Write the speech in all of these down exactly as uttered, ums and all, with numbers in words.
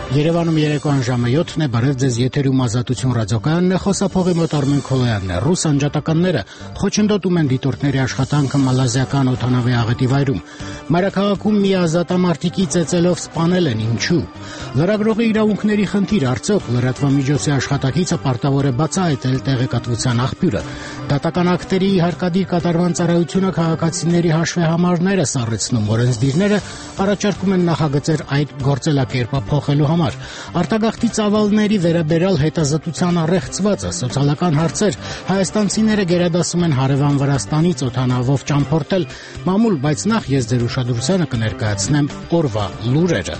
Երևանում երեկոյան ժամը յոթն է, բարև ձեզ, եթերում Ազատություն ռադիոկայանն է, խոսափողի մոտ Արմեն Քոլոյանն է։ Ռուս անջատականները խոչընդոտում են դիտորդների աշխատանքը մալազիական օդանավի աղետի վայրում։ Մայրաքաղաքում մի ազատամարտիկի ծեծելով սպանել են, ինչու։ Լրագրողի իրավունքների խնդիր, արդյոք լրատվամիջոցի աշխատակիցը պարտավոր է բացահայտել տեղեկատվության աղբյուրը։ Դատական ակտերի հարկադիր կատարման ծառայությունը քաղաքացիների հաշվեհամարները սառեցնում, օրենսդիրները առաջարկում են նախագծեր այդ գործելակերպը փոխելու համար։ Արտագաղթի ծավալների վերաբերյալ հետազոտության առեղծվածը, սոցիալական հարցեր, հայաստանցիները գերադասում են հարևան Վրաստանից օդանավով ճամփորդել մամուլ, բայց նախ ես ձեր ուշադրությանը կներկայացնեմ օրվա լուրերը։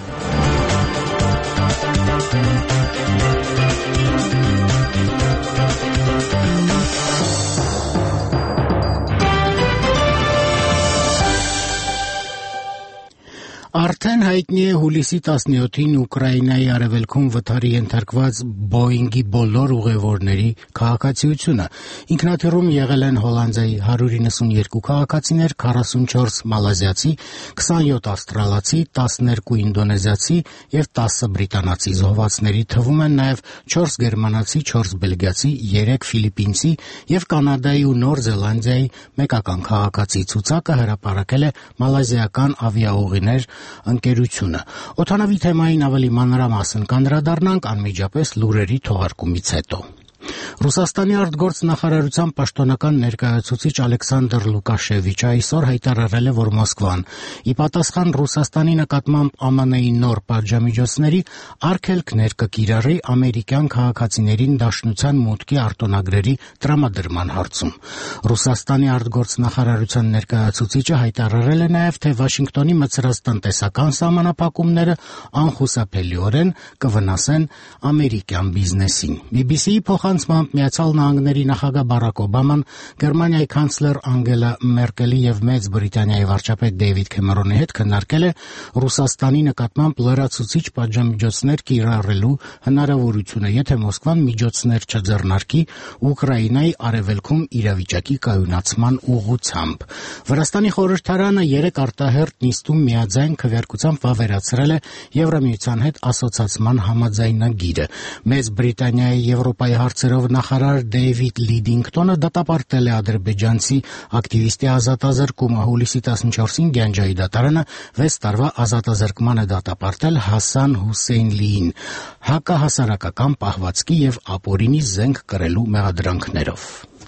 Արդեն հայտնի է հուլիսի տասնյոթին Ուկրաինայի արևելքում վթարի ենթարկված Բոինգի բոլոր ուղևորների քաղաքացիությունը։ Ինքնաթիռում եղել են Հոլանդիայի հարյուր իննսունյոթ քաղաքացիներ, քառասունչորս մալազիացի, քսանյոթ ավստրալացի, տասներկու ինդոնեզիացի եւ տասը բրիտանացի։ Զոհվածների թվում են նաեւ չորս գերմանացի, չորս բելգիացի, երեք ֆիլիպինցի եւ Կանադայի ու Նոր Զելանդիայի մեկական քաղաքացի։ Ցուցակը հրապարակել է մալազիական ավիաուղիներ ընկերությունը։ Օդանավի թեմային ավելի մանրամասն կանդրադառնանք անմիջապես լուրերի թողարկումից հետո։ Ռուսաստանի արտգործնախարարության պաշտոնական ներկայացուցիչ Ալեքսանդր Լուկաշևիչը այսօր հայտարարել է, որ Մոսկվան ի պատասխան Ռուսաստանի նկատմամբ ԱՄՆ-ի նոր պատժամիջոցների արգելքներ կկիրառի ամերիկյան քաղաքացիներին դաշնության մուտքի արտոնագրերի տրամադրման հարցում։ Ռուսաստանի արտգործնախարարության ներկայացուցիչը հայտարարել է նաև, թե Վաշինգտոնի մցրած տնտեսական սահմանափակումները անխուսափելիորեն կվնասեն ամերիկյան բիզնեսին։ բի բի սի-ի փոխանցմամբ Միացյալ Նահանգների նախագահ Բարակ Օբաման Գերմանիայի կանցլեր Անգելա Մերկելի եւ Մեծ Բրիտանիայի վարչապետ Դեյվիդ Քեմերոնի հետ քննարկել է Ռուսաստանի նկատմամբ լրացուցիչ պատժամիջոցներ կիրառելու հնարավորությունը, եթե Մոսկվան միջոցներ չձեռնարկի Ուկրաինայի արևելքում իրավիճակի կայունացման ուղղությամբ։ Վրաստանի խորհրդարանը երեք արտահերթ նիստում միաձայն քվեարկությամբ վավերացրել է Եվրամիության հետ ասոցացման համաձայնագիրը։ Մեծ Բրիտանիայի Եվրոպայի հարցերով նախարար Դեյվիդ Լիդինգտոնը դատապարտել է ադրբեջանցի ակտիվիստի ազատազրկումը։ Հուլիսի տասնչորսին Գյանջայի դատարանը վեց տարվա ազատազրկման է դատապարտել Հասան Հուսեյնլիին հակահասարակական պահվածքի եւ ապօրինի զենք կրելու մեղադրանքներով։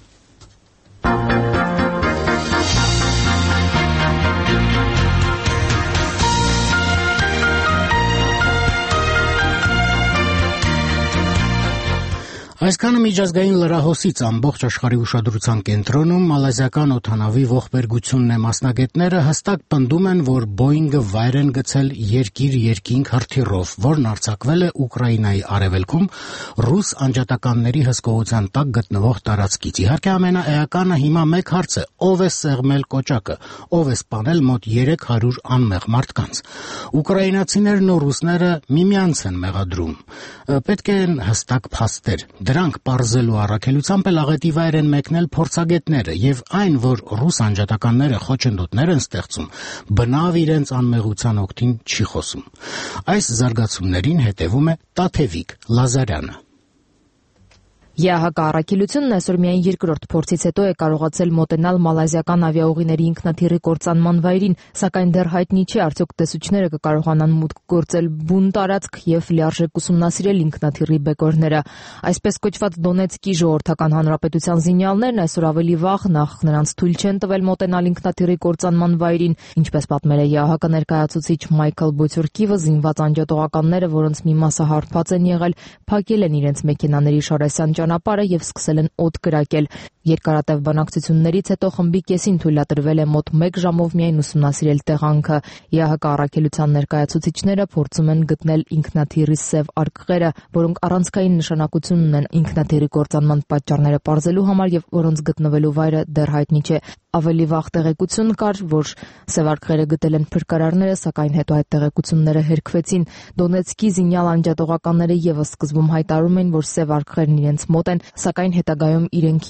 Այսքանը միջազգային լրահոսից ամբողջ աշխարհի ուշադրության կենտրոնում մալազիական օդանավի ողբերգությունն է։ Մասնագետները հստակ պնդում են, որ Բոինգը վայր են գցել երկիր-երկինք հրթիռով, որն արձակվել է Ուկրաինայի արևելքում ռուս անջատականների հսկողության տակ գտնվող տարածքից։ Իհարկե ամենաէականը հիմա մեկ հարց է՝ ով է սեղմել կոճակը, ով է սպանել մոտ երեք հարյուր անմեղ մարդկանց։ Ուկրաինացիներն ու ռուսները միմյանց են մեղադրում։ Պետք են հստակ փաստեր։ Դրանք պարզելու առաքելությամբ էլ աղետի վայր են մեկնել փորձագետները, եւ այն, որ ռուս անջատականները խոչընդոտներ են ստեղծում, բնավ իրենց անմեղության օգտին չի խոսում։ Այս զարգացումներին հետևում է Տաթևիկ Լազարյանը։ ԵԱՀԿ-առաքելությունն այսօր միայն երկրորդ փորձից հետո է կարողացել մոտենալ մալազիական ավիաուղիների ինքնաթիռի կործանման վայրին, սակայն դեռ հայտնի չէ, արդյոք տեսուչները կկարողանան մուտք գործել բուն տարածք եւ լիարժեք ուսումնասիրել ինքնաթիռի բեկորները։ Այսպես կոչված Դոնեցկի ժողովրդական հանրապետության զինյալներն այսօր ավելի վաղ, նախ նրանց թույլ չեն տվել մոտենալ ինքնաթիռի կործանման վայրին, ինչպես պատմել է ԵԱՀԿ ներկայացուցիչ Մայքլ Բոթյուրկիվը, զինված անջատողականները, որոնց մի մասը հարբած են եղել, փակել են իրենց մեքենաների շարասյան ճանապարհը եւ սկսել են օդ կրակել։ Երկարատև բանակցություններից հետո խմբի կեսին թույլատրվել է մոտ մեկ ժամով միայն ուսումնասիրել տեղանքը։ ԵԱՀԿ առաքելության ներկայացուցիչները փորձում են գտնել ինքնաթիռի սև արկղերը, որոնք առանցքային նշանակություն ունեն ինքնաթիռի կործանման պատճառները պարզելու համար եւ որոնց գտնվելու վայրը դեռ հայտնի չէ։ Ավելի վաղ տեղեկություն կար, որ սև արկղերը գտել են փրկարարները, սակայն հետո այդ տեղեկությունները հերքվեցին։ Դոնեցկի զինյալ անջատողականները եւս սկզբում հայտարարում էին, որ սև արկղերն իրենց մոտ են, սակայն հետագայում իրենք իրենց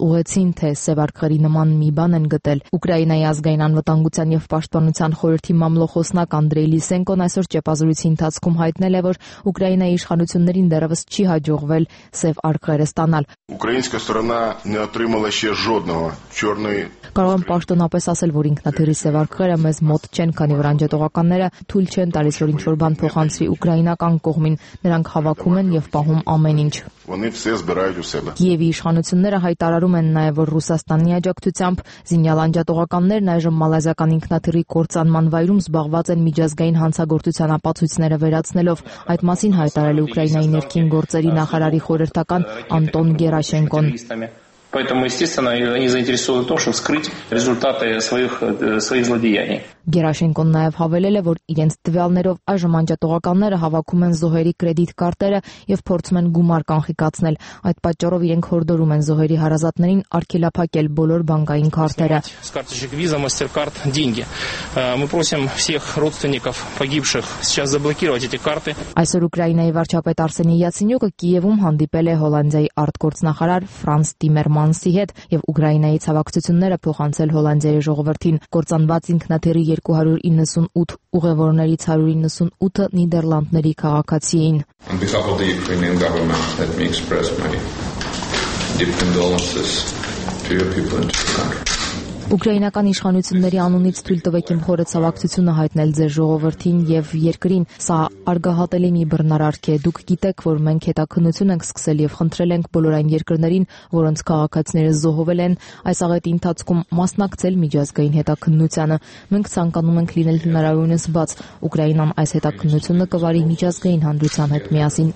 ուղեցին, թե սև արկղերի նման մի բան են գտել։ Ուկրաինայի ազգային անվտանգության եւ պաշտպանության խորհրդի մամլոխոսնակ Անդրեյ Լիսենկոն այսօր ճեպազրույցի ընթացքում հայտնել է, որ Ուկրաինայի իշխանություններին դեռևս չի հաջողվել սև արկղերը ստանալ։ Ուկրաինская сторона не отримала ще жодного чорної. Կարող եմ պաշտոնապես ասել, որ ինքնաթիռի սև արկղերը մեզ մոտ չեն, քանի որ անջատողականները թույլ չեն տալիս, որ ինչ-որ բան փոխանցվի ուկրաինական կողմին։ Նրանք հավաքում են եւ պահում ամեն ինչ։ Вони все збирають у себе. Կիևի իշխանությունները հայտարարում են նաև, որ Ռուսաստանի աջակցությամբ զինյալ անջատողականներն այժմ մալազիական ինքնաթիռի կործանման վայրում զբաղված են միջազգային հանցագործության ապացույցները վերացնելով։ Այդ մասին հայտարարել է Ուկրաինայի ներքին գործերի նախարարի խորհրդական Անտոն Գերաշենկոն։ Поэтому, естественно, они заинтересованы в том, чтобы скрыть результаты своих, своих злодеяний. Գերաշենկոն նաև հավելել է, որ իրենց տվյալներով այժմ անջատողականները հավաքում են զոհերի կրեդիտ կարտերը եւ փորձում են գումար կանխիկացնել։ Այդ պատճառով իրենք հորդորում են զոհերի հարազատներին արգելափակել բոլոր բանկային քարտերը։ С карточек Visa, MasterCard деньги. Мы просим всех родственников погибших сейчас заблокировать эти карты. Այսօր Ուկրաինայի վարչապետ Արսենի Յացենյուկը Կիևում հանդիպել է Հոլանդիայի արտգործնախարար Ֆրանս Տիմերմանսի հետ եւ Ուկրաինայի ցավակցությունները փոխանցել Հոլանդիայի ժողովրդին։ Կործանված ինքնաթիռի երկու հարյուր իննսունութ ուղևորներից հարյուր իննսունութը Նիդերլանդների քաղաքացի էին։ On behalf of the Ukrainian government, let me express my deep condolences to your people and to the country. Ուկրաինական իշխանությունների անունից թույլ տվեք իմ խորը ցավակցությունը հայտնել ձեր ժողովրդին եւ երկրին։ Սա արգահատելի մի բռնարարք է։ Դուք գիտեք, որ մենք հետաքննություն ենք սկսել եւ խնդրել ենք բոլոր այն երկրներին, որոնց քաղաքացիները զոհվել են, այս աղետի ընթացքում մասնակցել միջազգային հետաքննությանը։ Մենք ցանկանում ենք լինել հնարավորինս բաց։ Ուկրաինան այս հետաքննությունը կվարի միջազգային հանրության հետ միասին։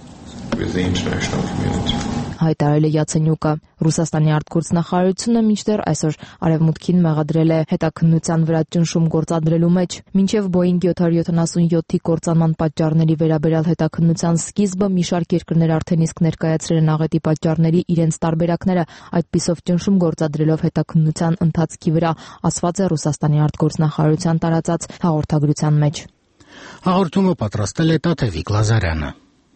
Հայտարարել է Յացենյուկը։ Ռուսաստանի արտգործնախարարությունը մինչդեռ այսօր արևմուտքին մեղադրել է հետաքննության վրա ճնշում գործադրելու մեջ։ Մինչև Boeing յոթ հարյուր յոթանասունյոթի կործանման պատճառների վերաբերյալ հետաքննության սկիզբը մի շարք երկրներ արդեն իսկ ներկայացրել են աղետի պատճառների իրենց տարբերակները, այդպիսով ճնշում գործադրելով հետաքննության ընթացքի վրա, ասված է Ռուսաստանի արտգործնախարարության տարածած հաղորդագրության մեջ։ Հաղորդումը պատրաստել է Տաթևիկ Լազարյանը։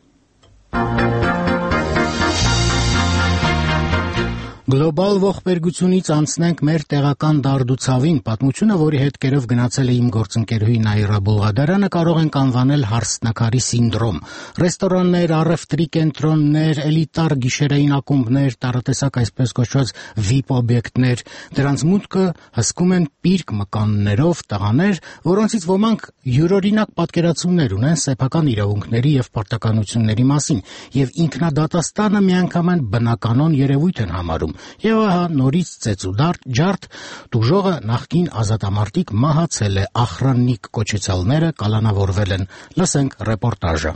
Գլոբալ ողբերգությունից անցնենք մեր տեղական դարդուցավին։ Պատմությունը, որի հետքերով գնացել է իմ գործընկերուհի Նաիրա Բուլղադարյանը, կարող ենք անվանել հարսնակարի սինդրոմ։ Ռեստորաններ, առևտրի կենտրոններ, էլիտար գիշերային ակումբներ, տարատեսակ այսպես կոչված վի այ պի օբյեկտներ, դրանց մուտքը հսկում են պիրկ մկաններով տղաներ, որոնցից ոմանք յուրօրինակ պատկերացումներ ունեն սեփական իրավունքների եւ պարտականությունների մասին, եւ ինքնադատաստանը միանգամայն բնականon երևույթ են համարում։ Եվ ահա նորից ծեծուդարտ ջարդ դուժողը նախկին ազատամարտիկ մահացել է, ախրաննիկ կոչեցյալները կալանավորվել են։ Լսենք ռեպորտաժը։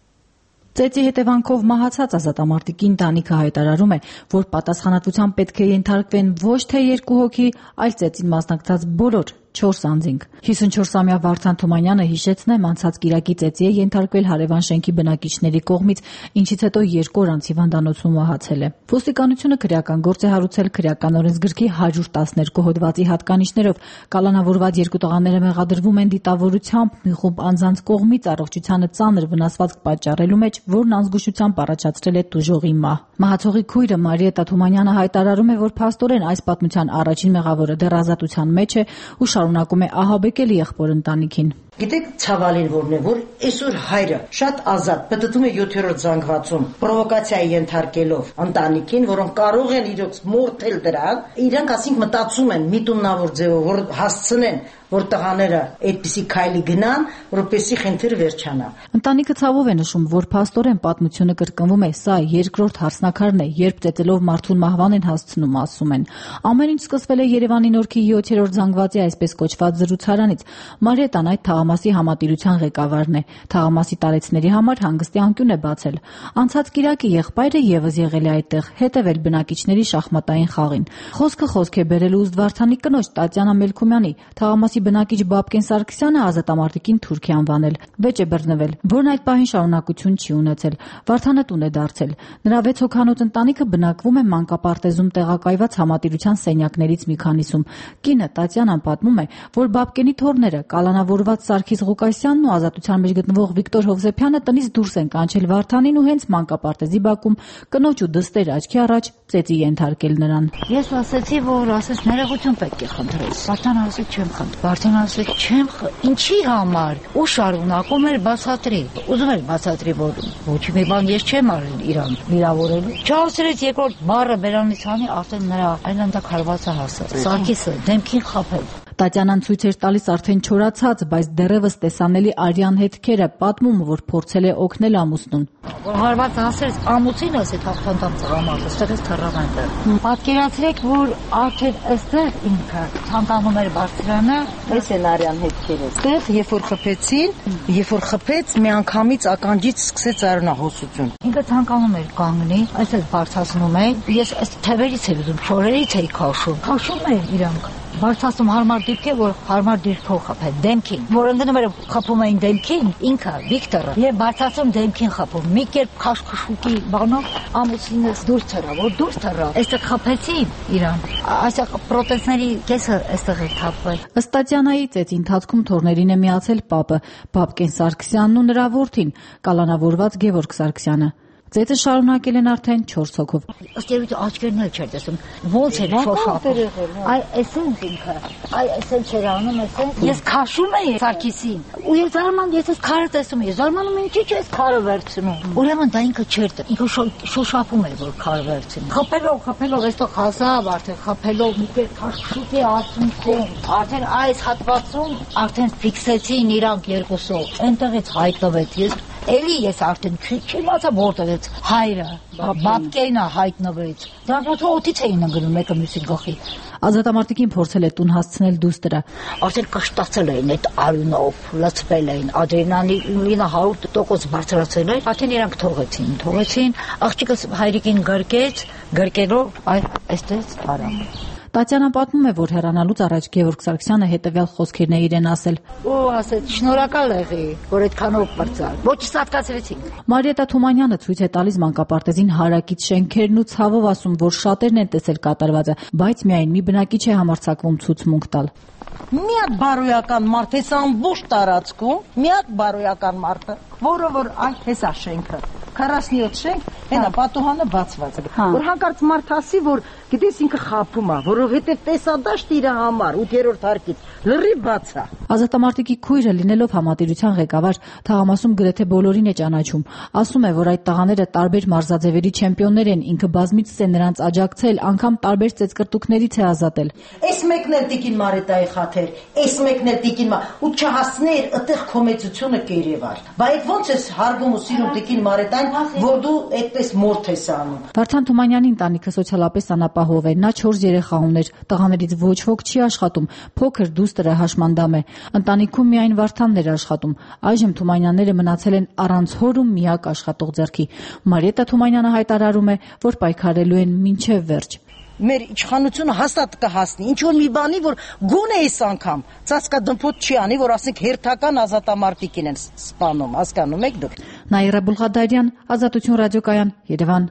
Ծեծի հետևանքով մահացած ազատամարտիկի ընտանիքը հայտարարում է, որ պատասխանատվության պետք է ենթարկվեն ոչ թե երկու հոգի, այլ ծեծին մասնակցած բոլոր չորս անձինք։ հիսունչորսամյա Վարդան Թումանյանը հիշեցնեմ անցած կիրակի ծեծի է ենթարկվել հարևան շենքի բնակիչների կողմից, ինչից հետո երկու օր անց հիվանդանոցում մահացել է։ Ոստիկանությունը քրեական գործ է հարուցել քրեական օրենսգրքի հարյուր տասներկու հոդվածի հատկանիշներով։ Կալանավորված երկու տղաները մեղադրվում են դիտավորությամբ մի խումբ անձանց կողմից առողջությանը ծանր վնասվածք պատճառելու մեջ, որն անզգուշությամբ առաջացրել է տուժողի մահ։ Մահացողի քույրը Մարիետա Թումանյանը հայտարարում է, որ փաստորեն այս պատմության առաջին մեղավորը դեռ ազատության մեջ է ու շարունակում է ահաբեկել եղբոր ընտանիքին։ Գիտեք ցավալին որն է, որ այսօր հայրը շատ ազատ պտտում է յոթերորդ զանգվածում պրովոկացիայի ենթարկելով ընտանիքին, որոնք կարող են իրոք մորթել դրան, իրանք ասինք մտածում են միտումնավոր ձևով, որ հասցնեն, որ տղաները այդպիսի քայլի գնան, որպեսզի խնդիրը վերջանա։ Ընտանիքը ցավով է նշում, որ փաստորեն պատմությունը կրկնվում է, սա երկրորդ հարսնաքարն է, երբ ծեծելով մարդուն մահվան են հասցնում, ասում են։ Ամեն ինչ սկսվել է Երևանի Նորքի յոթերորդ զանգվածի այսպես կոչված զրուցարանից։ Մարիետան այդ թաղամասի համատիրության ղեկավարն է։ Թաղամասի տարեցների համար հանգստի անկյուն է բացել։ Անցած կիրակի եղբայրը եւս եղել է այդտեղ, հետևել բնակիչների շախմատային խաղին։ Խոսքը խոսք է բերել Ուզդ Վարդանի կնոջ Տատյանա Մելքումյանի։ Թաղամասի բնակիչ Բաբկեն Սարգսյանը ազատամարտիկին թուրք է անվանել։ Վեճ է բռնվել, որն այդ պահին շարունակություն չի ունեցել։ Վարդանը տուն է դարձել։ Նրա վեց հոգանոց ընտանիքը բնակվում է մանկապարտեզում տեղակայված համատիրության սենյակներից մի քանիսում։ Կինը Տատյանան պատմում է, որ Բաբկենի թոռները կալանավորված Սարգիս Ղուկասյանն ու Ազատության մեջ գտնվող Վիկտոր Հովսեփյանը տնից դուրս են կանչել Վարդանին ու հենց մանկապարտեզի բակում կնոջ ու դստեր աչքի առաջ ծեծի ենթարկել նրան։ Ես ասացի, որ ասես ներողություն պետք է խնդրես։ Վարդանը ասեց չեմ խնդրում։ Վարդանը ասեց չեմ խնդրում։ Ինչի համար։ Ու շարունակում էր բացատրի։ Ուզում էր բացատրի, որ ոչ մի բան ես չեմ արել իրան վիրավորելու։ Չասրեց երկրորդ բառը բերանից հանի արդեն նրա այլանդակ հարվածը հասավ։ Սարգիսը դեմքին խփել։ Տատյանան ցույց էր տալիս արդեն չորացած, բայց դեռևս տեսանելի արյան հետքերը, պատմում, որ փորձել է օգնել ամուսնուն։ Որ հարվածը ասեց ամուսին ասեց հաղթանդամ ծրամարտը, ստեղից թռավանդը։ Պատկերացրեք, որ արդեն այստեղ ինքը ցանկանում էր բարձրանը, այս են արյան հետքերը։ Այստեղ երբ որ խփեցին, երբ որ խփեց, միանգամից ականջից սկսեց արյունահոսություն։ Ինքը ցանկանում էր կանգնի, այսպես բարձրացնում է, ես այս թևերից եմ ուզում, շորերից էի քաշում։ Քաշում է իրանք։ Բարձրացում հարմար դիրք է, որ հարմար դիրքով խփել դեմքին, որ ընկնում էր խփում էին դեմքին, ինքը Վիկտորը, եւ բարձրացում դեմքին խփում։ Մի կերպ քաշքշուկի բանով ամուսինս դուրս թռա, որ դուրս թռա։ Այստեղ խփեցին իրան։ Այսեղ պրոտեզների կեսը այստեղ է թափվել։ Ըստ Տատյանայի ծեծի ընթացքում թորներին է միացել պապը, Բաբկեն Սարգսյանն ու նրա որդին, կալանավորված Գևորգ Սարգսյանը։ Ծեծը շարունակել են արդեն չորս հոգով։ Ըստ երևույթ աչքերն էլ չէր տեսում։ Ոնց էր շոշափում։ Այ էսենց ինքը, այ էսենց էր անում, էսենց։ Ես քաշում էի Սարգիսին։ Ու ես զարման, ես այս քարը տեսում էի։ Զարմանում եմ, ինչի՞ չես քարը վերցնում։ Ուրեմն դա ինքը չէր, ինքը շոշափում էր, որ քարը վերցնի։ Խփելով, խփելով, այստեղ հասավ, արդեն խփելով մի կերպ քաշքշուկի արդյունքում, արդեն այս հատվածում արդեն ֆիքսեցին իրանք երկուսով։ Այնտեղից հայտնվեց ես Էլի ես արդեն չիմացա որտեղից հայրը, Բաբկենը հայտնվեց։ Դրանք ոնց օդից էին ընկնում մեկը մյուսի գլխի։ Ազատամարտիկին փորձել է տուն հասցնել դուստրը։ Արդեն կշտացել էին այդ արյունով, լցվել էին, ադրենալինը հարյուր տոկոս բարձրացել էր, արդեն իրանք թողեցին, թողեցին, աղջիկս հայրիկին գրկեց, գրկելով այ այստեղ արամ։ Տատյանան պատմում է, որ հեռանալուց առաջ Գևորգ Սարգսյանը հետևյալ խոսքերն է իրեն ասել. Ու ասեց շնորհակալ եղի, որ այդքանով բրծար։ Ոչ սատկացրեցինք։ Մարիետա Թումանյանը ցույց է տալիս մանկապարտեզին հարակից շենքերն ու ցավով ասում, որ շատերն են տեսել կատարվածը, բայց միայն մի բնակիչ է համարձակվում ցուցմունք տալ։ Մի հատ բարոյական մարդ է ամբողջ տարածքում, մի հատ բարոյական մարդը, որը որ այ հեսա շենքը քառասունյոթ շենք, հենա պատուհանը բացված է։ Որ հանկարծ մարդ ասի, որ գիտես ինքը խափում է, որովհետև տեսադաշտ իր համար ութերորդ հարկից լրի բաց է։ Ազատամարտիկի քույրը լինելով համատիրության ղեկավար, թաղամասում գրեթե բոլորին է ճանաչում։ Ասում է, որ այդ տղաները տարբեր մարզաձևերի չեմպիոններ են, ինքը բազմիցս է նրանց աջակցել, անգամ տարբեր ծեծկրտուկներից է ազատել։ Այս մեկն էլ Տիկին Մարետայի խաթեր, այս մեկն էլ Տիկին ու չհասներ այդտեղ կոմեցությունը կերևար։ Բայց ոնց է հարգում ու սիրում Տիկին Մարետային, որ դու այդպես մորթ ես անում։ Վարդան Թումանյանի ընտանիքը սոցիալապես անապահով է, նա չորս երեխա ուներ, տղաներից ոչ ոք չի աշխատում, փոքր դուստրը հաշմանդամ է։ Ընտանիքում միայն Վարդանն էր աշխատում։ Այժմ Թումանյանները մնացել են առանց հոր ու միակ աշխատող ձեռքի։ Մարիետա Թումանյանը հայտարարում է, որ պայքարելու են մինչև վերջ։ Մեր իշխանությունը հաստատ կհասնի, ինչ որ մի բանի, որ գոնե այս անգամ ծածկադմփոտ չի անի, որ ասենք հերթական ազատամարտիկին են սպանում, հասկանում եք դուք։ Նաիրա Բուլղադարյան, Ազատություն ռադիոկայան, Երևան։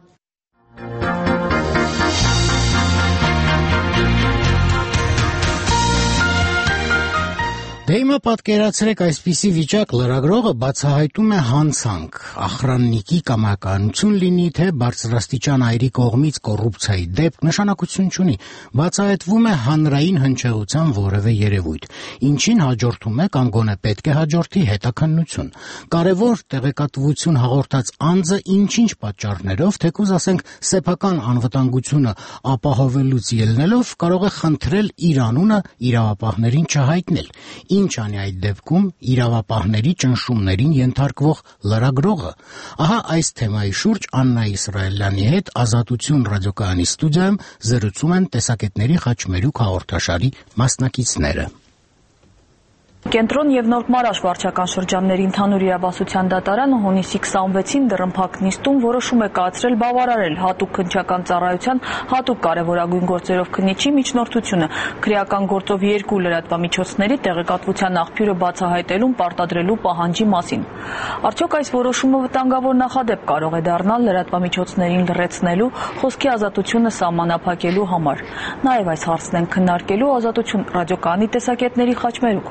Դե հիմա պատկերացրեք այսպիսի վիճակ լրագրողը բացահայտում է հանցանք, ախրաննիկի կամականություն լինի, թե բարձրաստիճան այրի կողմից կոռուպցիայի դեպք նշանակություն չունի, բացահայտվում է հանրային հնչեղության որևէ երևույթ, ինչին հաջորդում է կամ գոնե պետք է հաջորդի հետաքննություն։ Կարևոր տեղեկատվություն հաղորդած անձը ինչ-ինչ պատճառներով, թեկուզ ասենք սեփական անվտանգությունը ապահովելուց ելնելով, կարող է խնդրել իր անունը իրավապահներին չհայտնել։ Ինչ անի այդ դեպքում իրավապահների ճնշումներին ենթարկվող լրագրողը։ Ահա այս թեմայի շուրջ Աննա Իսրայելյանի հետ Ազատություն ռադիոկայանի ստուդիայում զրուցում են տեսակետների խաչմերուկ հաղորդաշարի մասնակիցները։ Կենտրոն եւ Նորմարաշ վարչական շրջանների ընդհանուր իրավասության դատարանը հունիսի քսանվեցին դռնփակ նիստում որոշում է կայացրել բավարարել հատուկ քննչական ծառայության հատուկ կարևորագույն գործերով քննիչի միջնորդությունը քրեական գործով երկու լրատվամիջոցների տեղեկատվության աղբյուրը բացահայտելուն պարտադրելու պահանջի մասին։ Արդյոք այս որոշումը վտանգավոր նախադեպ կարող է դառնալ լրատվամիջոցներին լրացնելու, խոսքի ազատությունը սահմանափակելու համար։ Նաեւ այս հարցն են քննարկելու Ազատություն ռադիոկայանի տեսակետների խաչմերուկ հաղորդաշարի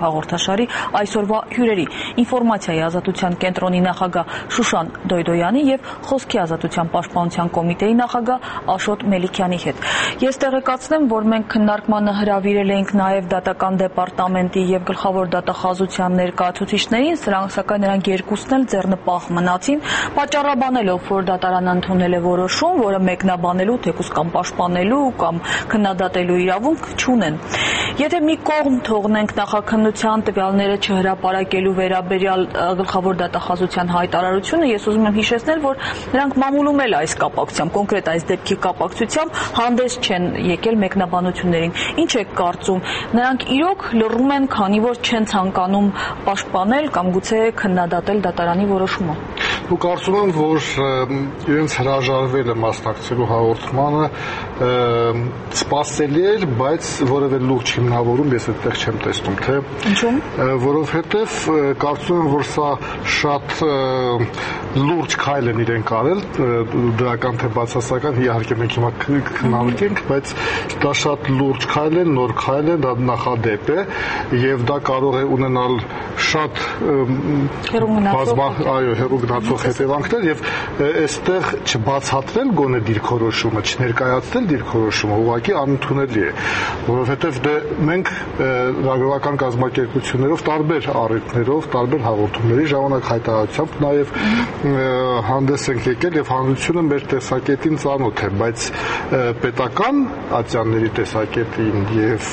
աշխարհի այսօրվա հյուրերի։ Ինֆորմացիայի ազատության կենտրոնի նախագահ Շուշան Դոյդոյանի եւ Խոսքի ազատության պաշտպանության կոմիտեի նախագահ Աշոտ Մելիքյանի հետ։ Ես տեղեկացնեմ, որ մենք քննարկմանը հրավիրել ենք նաեւ դատական դեպարտամենտի եւ գլխավոր դատախազության ներկայացուցիչներին, սրանք սակայն նրանք երկուսն էլ ձեռնպահ մնացին, պատճառաբանելով, որ դատարանը ընդունել է որոշում, որը մեկնաբանելու, թեկուզ կամ պաշտպանելու կամ քննադատելու իրավունք չունեն։ Եթե մի կողմ թողնենք նախաքննության տվյալները չհրապարակելու վերաբերյալ գլխավոր դատախազության հայտարարությունը, ես ուզում եմ հիշեցնել, որ նրանք մամուլում էլ այս կապակցությամբ, կոնկրետ այս դեպքի կապակցությամբ հանդես չեն եկել մեկնաբանություններին։ Ինչ եք կարծում, նրանք իրոք լռում են, քանի որ չեն ցանկանում պաշտպանել կամ գուցե քննադատել դատարանի որոշումը։ Ու կարծում եմ, որ իրենց հրաժարվելը մասնակցելու հաղորդմանը սպասելի էր, բայց որևէ լուրջ հիմնավորում ես այդտեղ չեմ տեսնում, թե ինչու՞մ։ Որովհետև կարծում եմ, որ սա շատ լուրջ քայլ են իրենք արել, դրական թե բացասական, իհարկե մենք հիմա քննարկենք, բայց դա շատ լուրջ քայլ է, նոր քայլ է, դա նախադեպ է, եւ դա կարող է ունենալ շատ այո, հեռու գնացող հետևանքներ եւ այստեղ չբացատրել գոնե դիրքորոշումը, չներկայացնել դիրքորոշումը ուղղակի անընդունելի է, որովհետեւ դե մենք լրագրողական կազմակերպություններով տարբեր առիթներով, տարբեր հաղորդումների ժամանակ հայտարարությամբ նաեւ հանդես ենք եկել եւ հանրությունը մեր տեսակետին ծանոթ է, բայց պետական ատյանների տեսակետին եւ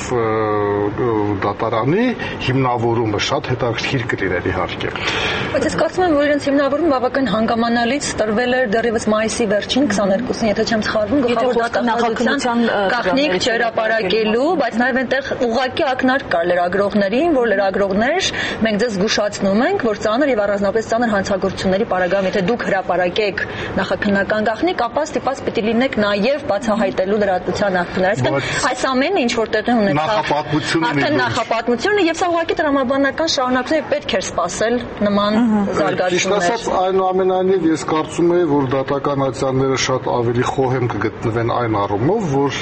դատարանի հիմնավորումը շատ հետաքրքիր կլիներ իհարկե։ Բայց ես կարծում եմ, որ իրենց հիմնավորումը բավական հանգամանալից տրվել էր դեռևս մայիսի վերջին քսաներկուսին, եթե չեմ սխալվում, գլխավոր դատախազության գաղտնիք չհրապարակելու, բայց նաև այնտեղ ուղղակի ակնարկ կար լրագրողներին, որ լրագրողներ, մենք ձեզ զգուշացնում ենք, որ ծանր եւ առանձնապես ծանր հանցագործությունների պարագայում, եթե դուք հրապարակեք նախաքննական գաղտնիք, ապա ստիպված պիտի լինեք նաև բացահայտելու լրատվության ակտներ։ Այսինքն այս ամենը ինչ որ տեղի ունեցավ, արդեն նախապատմությունը եւ սա ուղղակի տրամաբանական շարունակություն պետք էր սպասել նման զարգացումներ։ Այնուամենայնիվ ես կարծում եմ, որ դատական ատյանները շատ ավելի խոհեմ կգտնվեն այն առումով, որ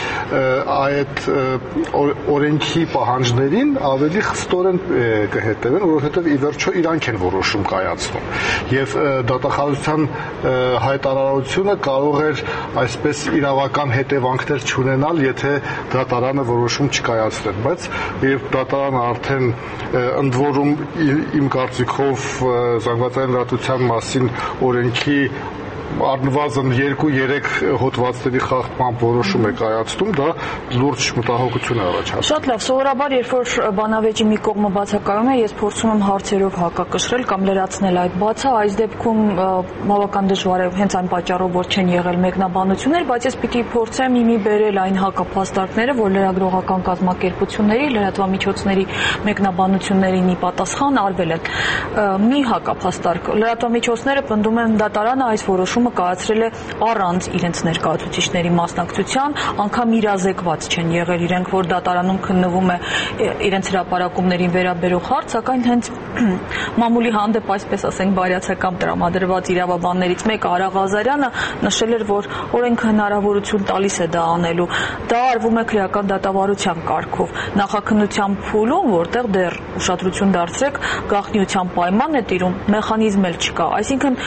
այդ օրենքի պահանջներին ավելի խստորեն կհետևեն, որովհետև ի վերջո իրանք են որոշում կայացնում։ Եվ դատախազության հայտարարությունը կարող էր այսպես իրավական հետևանքներ չունենալ, եթե դատարանը որոշում չկայացներ, բայց երբ դատարանը արդեն ընդ որում իմ կարծիքով զանգվածային լրատվության մասին օրենքի առնվազն երկու-երեք հոդվածների խախտմամբ որոշում է կայացնում, դա լուրջ մտահոգություն է առաջացնում։ Շատ լավ, սովորաբար երբ որ բանավեճի մի կողմը բացակայում է, ես փորձում եմ հարցերով հակակշռել կամ լրացնել այդ բացը, այս դեպքում բավական դժվար է հենց այն պատճառով, որ չեն եղել մեկնաբանություններ, բայց ես պիտի փորձեմ իմի բերել այն հակափաստարկները, որ լրագրողական կազմակերպությունների, լրատվամիջոցների մեկնաբանություններին ի պատասխան արվել են։ Մի հակափաստարկ լրատվամիջոցները պնդում են դատարանը այս որոշումը կայացրել է առանց իրենց ներկայացուցիչների մասնակցության, անգամ իրազեկված չեն եղել իրենք, որ դատարանում քննվում է իրենց հրապարակումներին վերաբերող հարց, սակայն հենց մամուլի հանդեպ, այսպես ասենք, բարյացակամ տրամադրված իրավաբաններից մեկը Արա Ղազարյանը նշել էր, որ օրենքը հնարավորություն տալիս է դա անելու։ Դա արվում է քրեական դատավարության կարգով, նախաքննության փուլում, որտեղ դեռ ուշադրություն դարձրեք, գաղտնիության պայման է տիրում, մեխանիզմ էլ չկա, այսինքն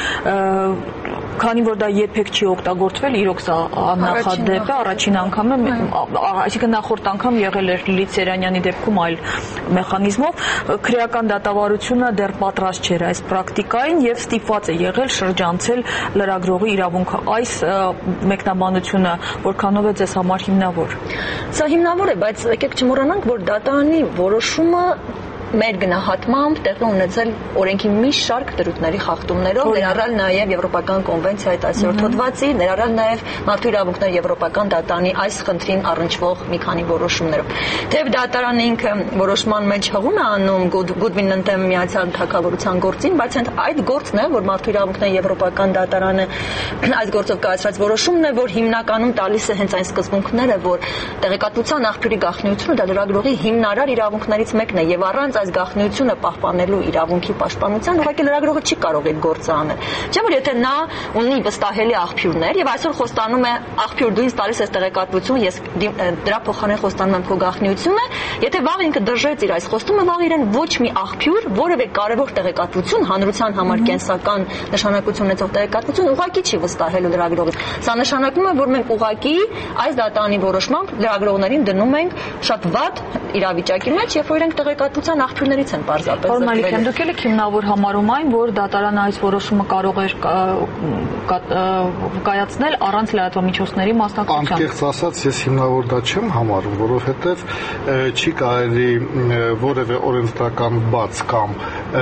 քանի որ դա երբեք չի օգտագործվել, իրոք սա աննախադեպ է, առաջին անգամ է, այսինքն նախորդ անգամ եղել էր Լիլիթ Սերանյանի դեպքում այլ մեխանիզմով, քրեական դատավարությունը դեռ պատրաստ չէր այս պրակտիկային եւ ստիպված է եղել շրջանցել լրագրողի իրավունքը։ Այս մեկնաբանությունը որքանով է ձեզ համար հիմնավոր։ Սա հիմնավոր է, բայց եկեք չմոռանանք, որ դատարանի որոշումը մեր գնահատմամբ տեղի ունեցել օրենքի մի շարք դրույթների խախտումներով, ներառյալ նաև Եվրոպական կոնվենցիայի տասերորդ հոդվածի, ներառյալ նաև մարդու իրավունքների Եվրոպական դատարանի այս խնդրին առնչվող մի քանի որոշումներով։ Թեև դատարանը ինքը որոշման մեջ հղում է անում Գուդվին ընդդեմ Միացյալ Թագավորության գործին, բայց այդ գործն է, որ մարդու իրավունքների Եվրոպական դատարանը այս գործով կայացրած որոշումն է, որ հիմնականում տալիս է հենց այն սկզբունքները, որ տեղեկատվության աղբյուրի գաղտնիությունը դա լրագրողի հիմնարար իրավունքներից մեկն է եւ առանց այս գաղտնիությունը պահպանելու իրավունքի պաշտպանության ուղղակի լրագրողը չի կարող այդ գործը անել։ Չէ՞ որ եթե նա ունի վստահելի աղբյուրներ եւ այսօր խոստանում է աղբյուր դու ինձ տալիս ես տեղեկատվություն, ես դրա փոխարեն խոստանում եմ քո գաղտնիությունը, եթե վաղ ինքը դժեց իր այս խոստումը, վաղ իրեն ոչ մի աղբյուր, որևէ կարևոր տեղեկատվություն, հանրության համար կենսական նշանակություն ունեցող տեղեկատվություն ուղղակի չի վստահելու լրագրողից։ Սա նշանակում է, որ մենք ուղղակի այս դատարանի որոշմամբ լրագրողներին դնում ենք շատ վատ իրավիճակի մեջ, երբ որ իրենք տեղեկատվության աղբյուրներից են պարզապես զրկվել։ Մալիքյան, դուք եք հիմնավոր համարում այն, որ դատարանը այս որոշումը կարող էր կայացնել առանց լրատվամիջոցների մասնակցության։ Անկեղծ ասած, ես հիմնավոր դա չեմ համարում, որովհետև չի կարելի որևէ օրենսդրական բաց կամ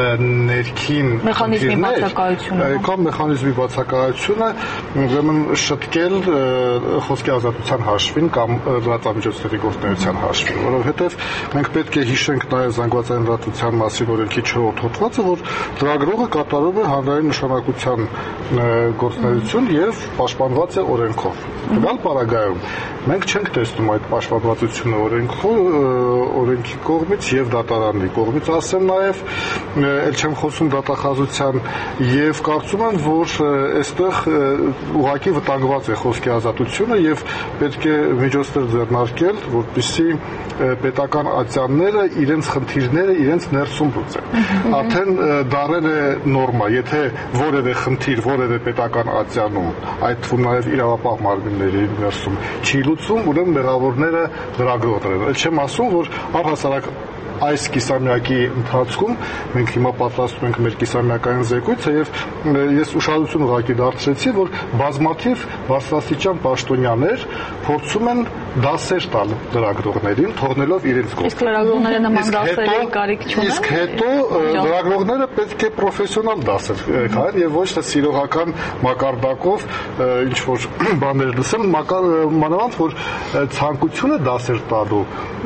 ներքին մեխանիզմի բացակայությունը կամ մեխանիզմի բացակայությունը ուրեմն շտկել խոսքի ազատության հաշվին կամ լրատվամիջոցների գործունեության հաշվին, որովհետև մենք պետք է հիշենք նաև զանգվածային լրատվության մասին օրենքի չորրորդ հոդվածը, որ լրագրողը կատարում է հանրային նշանակության գործունեություն եւ պաշտպանված է օրենքով։ Տվյալ պարագայում մենք չենք տեսնում այդ պաշտպանվածությունը օրենքով, օրենքի կողմից եւ դատարանի կողմից, ասեմ նաեւ, ել չեմ խոսում դատախազության եւ կարծում եմ, որ այստեղ ուղղակի վտանգված է խոսքի ազատությունը եւ պետք է միջոցներ ձեռնարկել, որպեսզի պետական ատյանները իրենց խնդիրները իրենց ներսում լուծեն։ Արդեն դարել է նորմա, եթե որևէ խնդիր որևէ պետական ատյանում, այդ թվում նաև իրավապահ մարմինների ներսում չի լուծում, ուրեմն մեղավորները լրագրողներ են։ Էլ չեմ ասում, որ առհասարակ այս կիսամյակի ընթացքում մենք հիմա պատրաստում ենք մեր կիսամյակային զեկույցը եւ ես ուշադրություն ուղղակի դարձրեցի, որ բազմաթիվ բարձրաստիճան պաշտոնյաներ փորձում են դասեր տալ լրագրողներին, թողնելով իրենց գործը։ Իսկ լրագրողները նման դասերի կարիք չունեն։ Իսկ հետո լրագրողները պետք է պրոֆեսիոնալ դասեր քաղեն եւ ոչ թե սիրողական մակարդակով ինչ որ բաներ լսեն, մանավանդ որ ցանկությունը դասեր տալու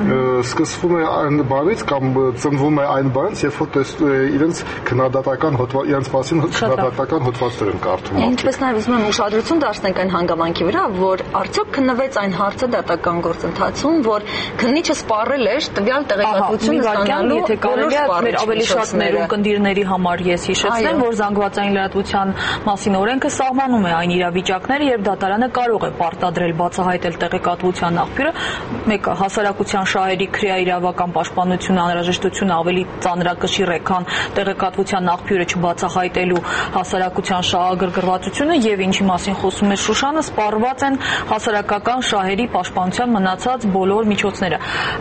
սկսվում է այն բանից կամ ծնվում է այն բանից, երբ որ իրենց քննադատական հոդված, իրենց մասին քննադատական հոդվածներ են կարդում։ Ինչպես նաև ուզում եմ ուշադրություն դարձնենք այն հանգամանքի վրա, որ արդյոք քննվեց այն հարցը դատական գործընթացում, որ քննիչը սպառել էր տվյալ տեղեկատվությունը ստանալու, եթե կարելի է մեր ավելի շատ ներկնդիրների համար ես հիշեցնեմ, որ զանգվածային լրատվության մասին օրենքը սահմանում է այն իրավիճակները, երբ դատարանը կարող է պարտադրել բացահայտել տեղեկատվության աղբյուրը, մեկ հասարակության շահերի քրեաիրավական պաշտպանությունը անհրաժեշտությունը ավելի ծանրակշիռ է, քան տեղեկատվության աղբյուրը չբացահայտելու հասարակության շահագրգռվածությունը եւ ինչի մասին խոսում է Շուշանը, սպառված են հասարակական շահերի պաշտպանության մնացած բոլոր միջոցները։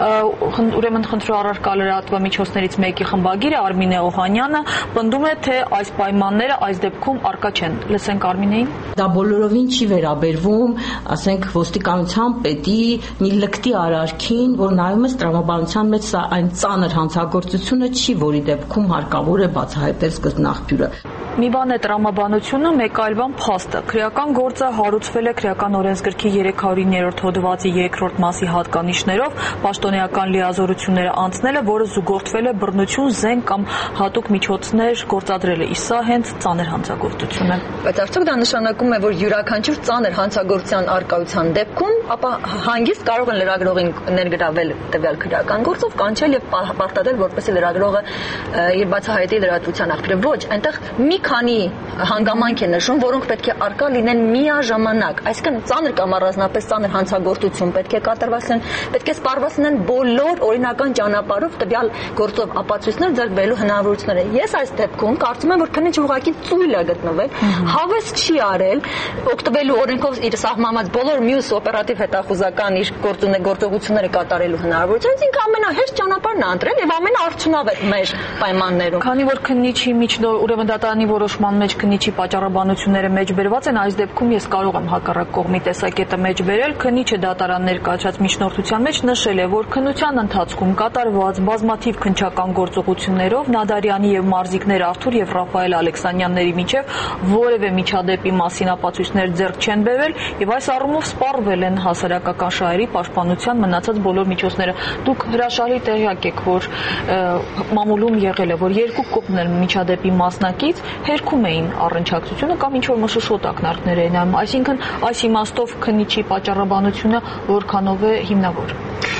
Ուրեմն խնդրու առարկա լրատվամիջոցներից մեկի խմբագիրը Արմինե Օհանյանը պնդում է, թե այս պայմանները այս դեպքում առկա չեն։ Լսենք Արմինեին։ Դա բոլորովին չի վերաբերվում, ասենք, ոստիկանության պետի մի լկտի արարքին, որ նայում ես տրամաբանության մեջ սա այն ծանր հանցագործությունը չի, որի դեպքում հարկավոր է բացահայտել սկզբնաղբյուրը։ Մի բան է տրամաբանությունը, մեկ այլ բան փաստը։ Քրեական գործը հարուցվել է քրեական օրենսգրքի երեք հարյուր նոյ հոդվածի երկրորդ մասի հատկանիշներով, պաշտոնեական լիազորությունները անցնելը, որը զուգորդվել է բռնություն, զենք կամ հատուկ միջոցներ գործադրելը։ Իսկ սա հենց ծանր հանցագործություն է։ Բայց արդյոք դա նշանակում է, որ յուրաքանչյուր ծանր հանցագործության արկայության դեպքում, ապա հանգիստ կարող են լրագրողին ներգրավել տվյալ քրեական գործով, կանչել եւ պարտադրել, որպեսզի լրագրողը իր բացահայտի լրատվության աղբյուրը։ Ոչ, այնտեղ մի քանի հանգամանք է նշում, որոնք պետք է արկա լինեն միաժամանակ, այսինքն ծանր կամ առանձնապես ծանր հանցագործություն պետք է կատարված լինեն, պետք է սպառված լինեն բոլոր օրինական ճանապարհով տվյալ գործով ապացույցներ ձեռք բերելու հնարավորությունները։ Ես այս դեպքում կարծում եմ, որ քննիչը ուղղակի ծույլ է գտնվել, հավես չի արել, օգտվելու օրենքով իր սահմանված բոլոր մյուս օպերատիվ հետախուզական իր գործողությունները կատարելու հնարավորությունից, ինքը ամենահեշտ ճանապարհն է ընտրել եւ ամենաարդյունավետ մեր պայմաններում։ Քանի որ քննիչի միջնոր ուրեմն դատարանի որոշման մեջ քննիչի պատճառաբանությունները մեջ բերված են, այս դեպքում ես կարող եմ հակառակ կողմի տեսակետը մեջ բերել։ Քննիչը դատարան ներկայացած միջնորդության մեջ նշել է, որ քննության ընթացքում կատարված բազմաթիվ քննչական գործողություններով Նադարյանի եւ մարզիկներ Արթուր եւ Ռաֆայել Ալեքսանյանների միջև որևէ միջադեպի մասին ապացույցներ ձեռք չեն բերվել եւ այս առումով սպառվել են հասարակական շահերի պաշտպանության մնացած բոլոր միջոցները։ Դուք հրաշալի տեղյակ եք, որ մամուլում եղել է, որ երկու կողմն միջադեպի մասնակից հերքում էին առնչակցությունը կամ ինչ որ մշուշոտ ակնարկներ էին անում, այսինքն այս իմաստով քննիչի պատճառաբանությունը որքանով է հիմնավոր։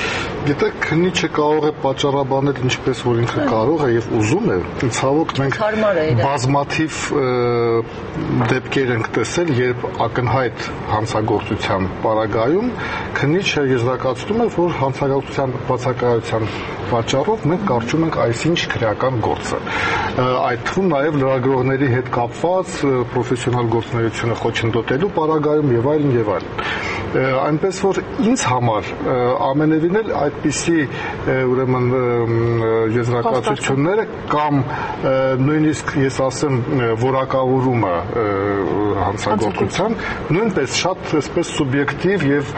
Գիտեք, քննիչը կարող է պատճառաբանել ինչպես որ ինքը կարող է եւ ուզում է։ Ցավոք մենք բազմաթիվ դեպքեր ենք տեսել, երբ ակնհայտ հանցագործության պարագայում քննիչը եզրակացնում է, որ հանցագործության բացակայության պատճառով մենք կարճում ենք այսինչ քրեական գործը։ Այդ թվում նաև լրագրողների հետ կապված պրոֆեսիոնալ գործունեությունը խոչընդոտելու պարագայում եւ այլն եւ այլն։ Այնպես որ ինձ համար ամենևին էլ այդպիսի ուրեմն եզրակացությունները կամ նույնիսկ ես ասեմ որակավորումը հանցագործության նույնպես շատ այսպես սուբյեկտիվ եւ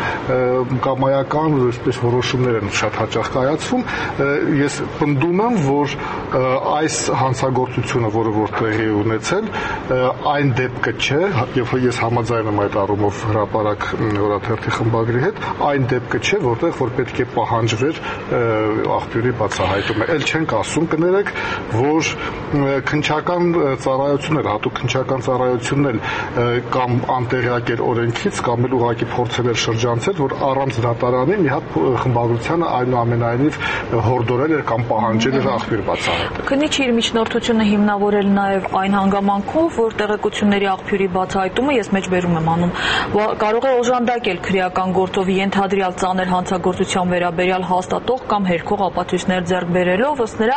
կամայական այսպես որոշումներ են շատ հաճախ կայացվում։ Ես պնդում եմ, որ այս հանցագործությունը, որը որ տեղի ունեցել, այն դեպքը չէ, եւ ես համաձայն եմ այդ առումով հրապարակ օրաթերթի խմբագրի հետ, այն դեպքը չէ, որտեղ որ պետք է պահանջվեր աղբյուրի բացահայտումը։ Էլ չենք ասում, կներեք, որ քննչական ծառայություններ, հատուկ քննչական ծառայությունն էլ կամ անտեղյակ էր օրենքից, կամ էլ ուղղակի փորձել էր շրջանցել, որ առանց դատարանի մի հատ խմբագրությանը այնուամենայնիվ հորդորել էր կամ պահանջել էր աղբյուր բացահայտել։ Քննիչը իր միջնորդությունը հիմնավորել նաև այն հանգամանքով, որ տեղեկությունների աղբյուրի բացահայտումը ես մեջբերում եմ անում, կարող է օժանդակել քրեական գործով ենթադրյալ ծանր հանցագործության վերաբերյալ հաստատող կամ հերքող ապացույցներ ձեռք բերելով, ըստ նրա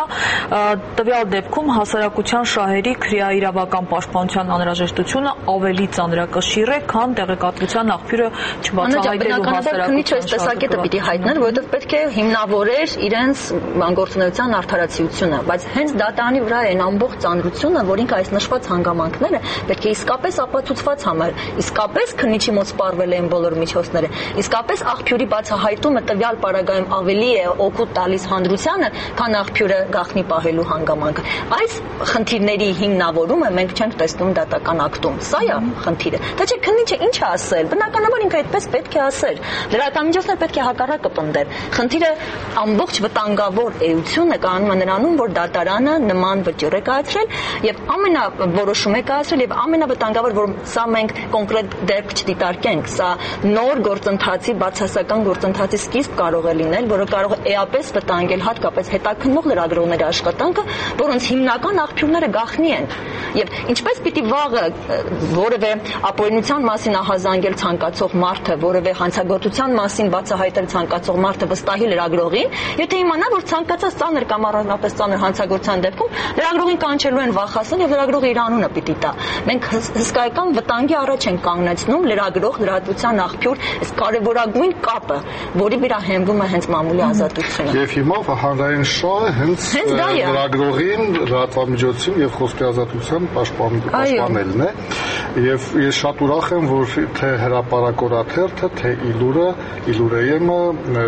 տվյալ դեպքում հասարակության շահերի քրեաիրավական պաշտպանության անհրաժեշտությունը ավելի ծանրակշիռ է, քան տեղեկատվության աղբյուրը չբացահայտելու հասարակության տեսակետը պիտի հայտնել, որովհետև պետք է հիմնավորեր իրենց գործունեության արդարացիությունը, բայց հենց դատարանի վրա են ամբողջ ծանրությունը, որ ինքը այս նշված հանգամանքները պետք է իսկապես ապացուցված համարել, իսկապես քննիչի մոտ սպառվել են բոլոր միջոցները, իսկապես աղբյուրի բացահայտումը տվյալ պարագայում ավելի է օգուտ տալիս հանրությանը, քան աղբյուրը գաղտնի պահելու հանգամանքը։ Այս խնդիրների հիմնավորումը մենք չենք տեսնում դատական ակտում։ Սա է խնդիրը։ Դա չէ քննիչը ինչ է ասել, բնականաբար ինքը այդպես պետք է ասել։ Լրատվամիջոցները պետք է հակառակը պնդել։ Խնդիրը ամբողջ վտանգավոր էությունը կանում է նրանում, որ դատարանը նման վճիռ է կայացրել եւ ամենավորոշում է կայացրել եւ ամենավտանգավոր, որ սա մենք կոնկրետ դեպք չդիտարկենք, սա նոր գործընթացի, բացասական գործընթացի սկիզբ կարող է լինել, որը կարող է էապես վտանգել հատկապես հետաքննող լրագրողների աշխատանքը, որոնց հիմնական աղբյուրները գաղտնի են։ Եվ ինչպես պիտի վաղը որևէ ապօրինության մասին ահազանգել ցանկացող մարդը, որևէ հանցագործության մասին բացահայտել ցանկացող մարդը վստահի լրագրողին, եթե իմանա, որ ցանկացած ծանր կամ առանձնապես ծանր հանցագործության դեպքում լրագրողին կանչելու են վախացնել եւ լրագրողը իր անունը պիտի տա։ Մենք հսկայական վտանգի առաջ ենք կանգնեցնում լրագրող լրատվության աղբյուր այս կարևորագույն կապը, որի վրա հենվում է հենց մամուլի ազատությունը։ Եվ հիմա հանրային շահը հենց լրագրողին, լրատվամիջոցին եւ խոսքի ազատության պաշտպանելն է։ Եվ ես շատ ուրախ եմ, որ թե հրապարակ օրաթերթը, թե Իլուրը, Իլուրեյեմը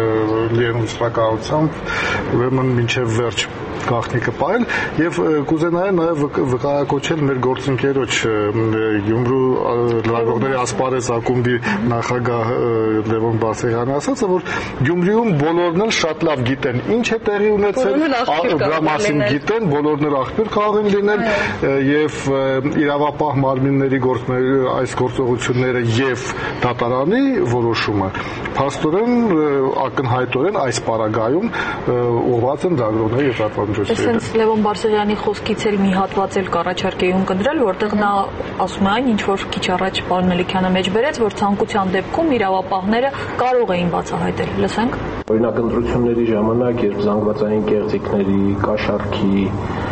լիենուստրականությամբ ուրեմն մինչև վերջ գաղտնիքը պահել եւ կուզենայի նաեւ վկայակոչել մեր գործընկերոջ Գյումրու լրագրողների ասպարեզ ակումբի նախագահ Լևոն Բասեղյանը ասացը, որ Գյումրիում բոլորն էլ շատ լավ գիտեն ինչ է տեղի ունեցել, դրա մասին գիտեն, բոլորն էլ աղբյուր կարող են լինել եւ իրավապահ մարմինների այս գործողությունները եւ դատարանի որոշումը փաստորեն ակնհայտորեն այս պարագայում ուղղված են լրագրողների եւ լրատվամիջոցների։ Այսինքն Լևոն Բարսեղյանի խոսքից էլ մի հատված էլ կառաջարկեի ունկնդրել, որտեղ նա ասում է այն, ինչ որ քիչ առաջ պարոն Մելիքյանը մեջ բերեց, որ ցանկության դեպքում իրավապահները կարող էին բացահայտել։ Լսենք։ Օրինակ ընտրությունների ժամանակ, երբ զանգվածային կեղծիքների, կաշառքի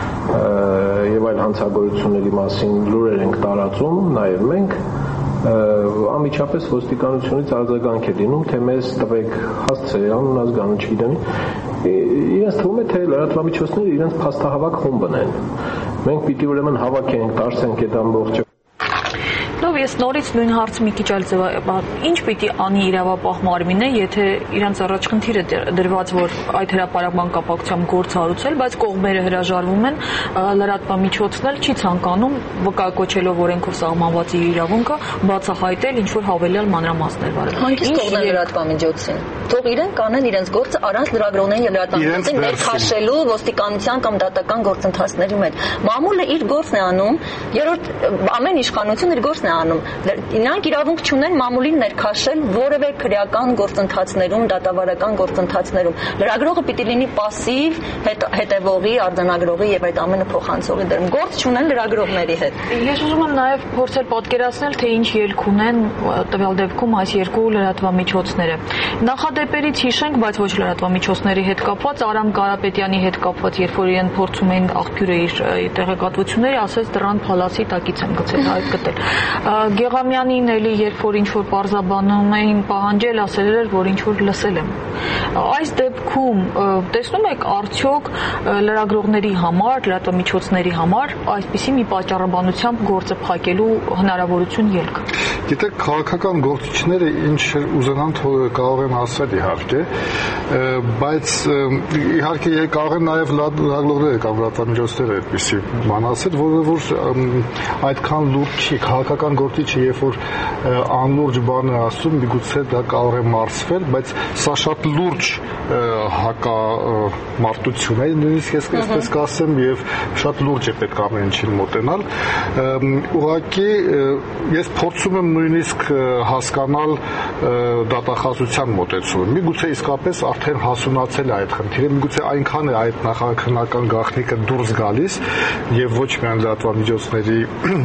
եւ այլ հանցագործությունների մասին լուրեր ենք տարածում, նաեւ մենք անմիջապես ոստիկանությունից արձագանք է լինում, թե մեզ տվեք հասցե, անուն ազգանուն չգիտեմ, իրենց թվում է, թե լրատվամիջոցները իրենց փաստահավաք խումբն են։ Մենք պիտի ուրեմն հավաքենք, դարսենք այդ ամբողջը։ Լավ, ես նորից նույն հարցը մի քիչ այլ ձևով, ինչ պիտի անի իրավապահ մարմինը, եթե իրենց առաջ խնդիր է դրված, որ այդ հրապարակման կապակցությամբ գործ հարուցել, բայց կողմերը հրաժարվում են, լրատվամիջոցն էլ չի ցանկանում վկայակոչելով օրենքով սահմանված իր իրավունքը բացահայտել ինչ որ հավելյալ մանրամասներ վարել։ Հանգիստ կողմն լրատվամիջոցին։ Թող իրենք կանեն իրենց գործը առանց լրագրողներին եւ լրատվամիջոցին ներքաշելու ոստիկանության կամ դատական գործընթացների մեջ։ Մամուլը իր գործն է անում, երրորդ ամեն իշխանություն իր գործն է անում, անում։ Նրանք իրավունք չունեն մամուլին ներքաշել որևէ քրեական գործընթացներում, դատավարական գործընթացներում։ Լրագրողը պիտի լինի пассив, հետևողի, արձանագրողի եւ այդ ամենը փոխանցողի դերում։ Գործ չունեն լրագրողների հետ։ Ես ուզում եմ նաեւ փորձել պատկերացնել, թե ինչ ելք ունեն տվյալ դեպքում այս երկու լրատվամիջոցները։ Նախադեպերից հիշենք, բայց ոչ լրատվամիջոցների հետ կապված, Արամ Կարապետյանի հետ կապված, երբ որ իրեն փորձում էին աղբյուրը իր տեղեկատվությունները, ասեց դրան փալասի տակից եմ գցել, այդ գտել։ Գեղամյանին էլի երբ որ ինչ որ պարզաբանում էին պահանջել, ասել էր, որ ինչ որ լսել եմ։ Այս դեպքում տեսնում եք արդյոք լրագրողների համար, լրատվամիջոցների համար այսպիսի մի պատճառաբանությամբ գործը փակելու հնարավորություն ելք։ Գիտեք, քաղաքական գործիչները ինչ ուզենան կարող են ասել իհարկե, բայց իհարկե կարող են նաև լրագրողները կամ լրատվամիջոցները այդպիսի բան ասել, որը որ այդքան լուրջ չի, քաղաքական գործիչը երբ որ անլուրջ բան է ասում, միգուցե դա կարող է մարսվել, բայց սա շատ լուրջ հակամարտություն է, նույնիսկ ես այսպես կասեմ, եւ շատ լուրջ է պետք ամեն ինչին մոտենալ։ Ուղղակի ես փորձում եմ նույնիսկ հասկանալ դատախազության մոտեցումը։ Միգուցե իսկապես արդեն հասունացել է այդ խնդիրը, միգուցե այնքան է այդ նախաքննական գաղտնիքը դուրս գալիս եւ ոչ միայն լրատվամիջոցների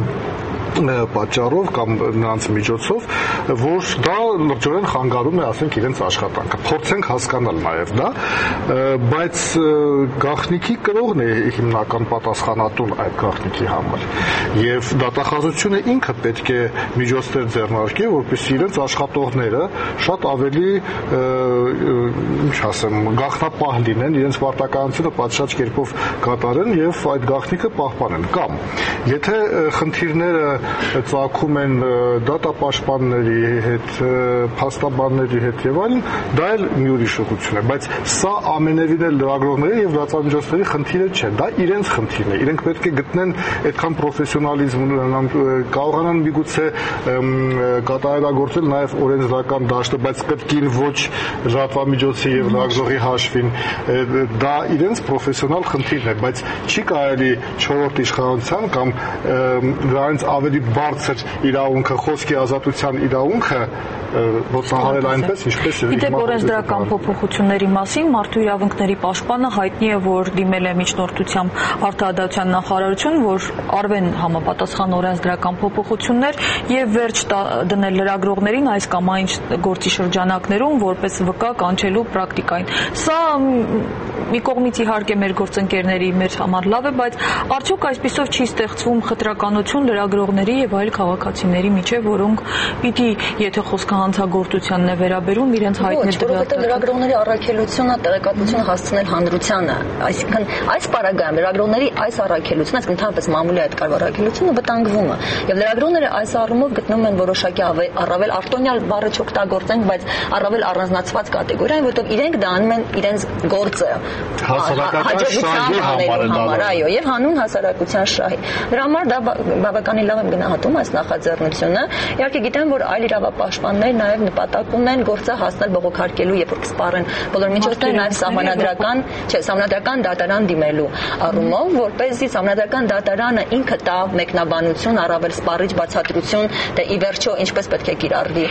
պատճառով կամ նրանց միջոցով, որ դա լրջորեն խանգարում է, ասենք, իրենց աշխատանքը։ Փորձենք հասկանալ նաև դա, բայց գաղտնիքի կրողն է հիմնական պատասխանատուն այդ գաղտնիքի համար։ Եվ դատախազությունը ինքը պետք է միջոցներ ձեռնարկի, որպեսզի իրենց աշխատողները շատ ավելի, ինչ ասեմ, գաղտնապահ լինեն, իրենց պարտականությունը պատշաճ կերպով կատարեն եւ այդ գաղտնիքը պահպանեն։ Կամ եթե խնդիրները ծագում են դատապաշտպանների հետ, փաստաբանների հետ եւ այլն, դա էլ մի ուրիշ ուղղություն է, բայց սա ամենևին էլ լրագրողների եւ լրատվամիջոցների խնդիրը չէ, դա իրենց խնդիրն է։ Իրենք պետք է գտնեն այդքան պրոֆեսիոնալիզմ ունենան, կարողանան միգուցե կատարելագործել նաեւ օրենսդրական դաշտը, բայց կրկին ոչ լրատվամիջոցի եւ լրագրողի հաշվին, դա իրենց պրոֆեսիոնալ խնդիրն է, բայց չի կարելի չորրորդ իշխանության կամ դրանից ավելի բարձր իրավունքը, խոսքի ազատության իրավունքը ոտնահարել այնպես, ինչպես եւ Գիտեք, օրենսդրական փոփոխությունների մասին մարդու իրավունքների պաշտպանը հայտնի է, որ դիմել է միջնորդությամբ Արդարադատության նախարարություն, որ արվեն համապատասխան օրենսդրական փոփոխություններ եւ վերջ դնել լրագրողներին այս կամ այն գործի շրջանակներում որպես վկա կանչելու պրակտիկային։ Սա մի կողմից իհարկե մեր գործընկերների մեր համար լավ է, բայց արդյոք այսպիսով չի ստեղծվում խտրականություն լրագրողների եւ այլ քաղաքացիների միջեւ, որոնք պիտի, եթե խոսքը հանցագործությանն է վերաբերում, իրենց հայտնել դրա։ Որովհետեւ լրագրողների առաքելությունը տեղեկատվությունը հասցնել հանրությանը, այսինքն այս պարագայում լրագրողների այս առաքելությունը, այսինքն ընդհանրապես մամուլի այդ կարևոր առաքելությունը վտանգվում է։ Եվ լրագրողները այս առումով գտնում են որոշակի առավել արտոնյալ բառը չօգտագործենք, բայց առավել առանձնացված կատեգորիա, որովհետեւ իրենք դա անում են իրենց գործը հասարակական շահի համար, այո, եւ հանուն հասարակության շահի։ Դրա համար դա բավականին լավ եմ գնահատում այս նախաձեռնությունը։ Իհարկե գիտեմ, որ այլ իրավապաշտպաններ նաեւ նպատակ ունեն գործը հասնել բողոքարկելու, երբ որ կսպառեն բոլոր միջոցները, նաեւ սահմանադրական, չէ, սահմանադրական դատարան դիմելու առումով, որպեսզի սահմանադրական դատարանը ինքը տա մեկնաբանություն, առավել սպառիչ բացատրություն, թե ի վերջո ինչպես պետք է կիրառվի։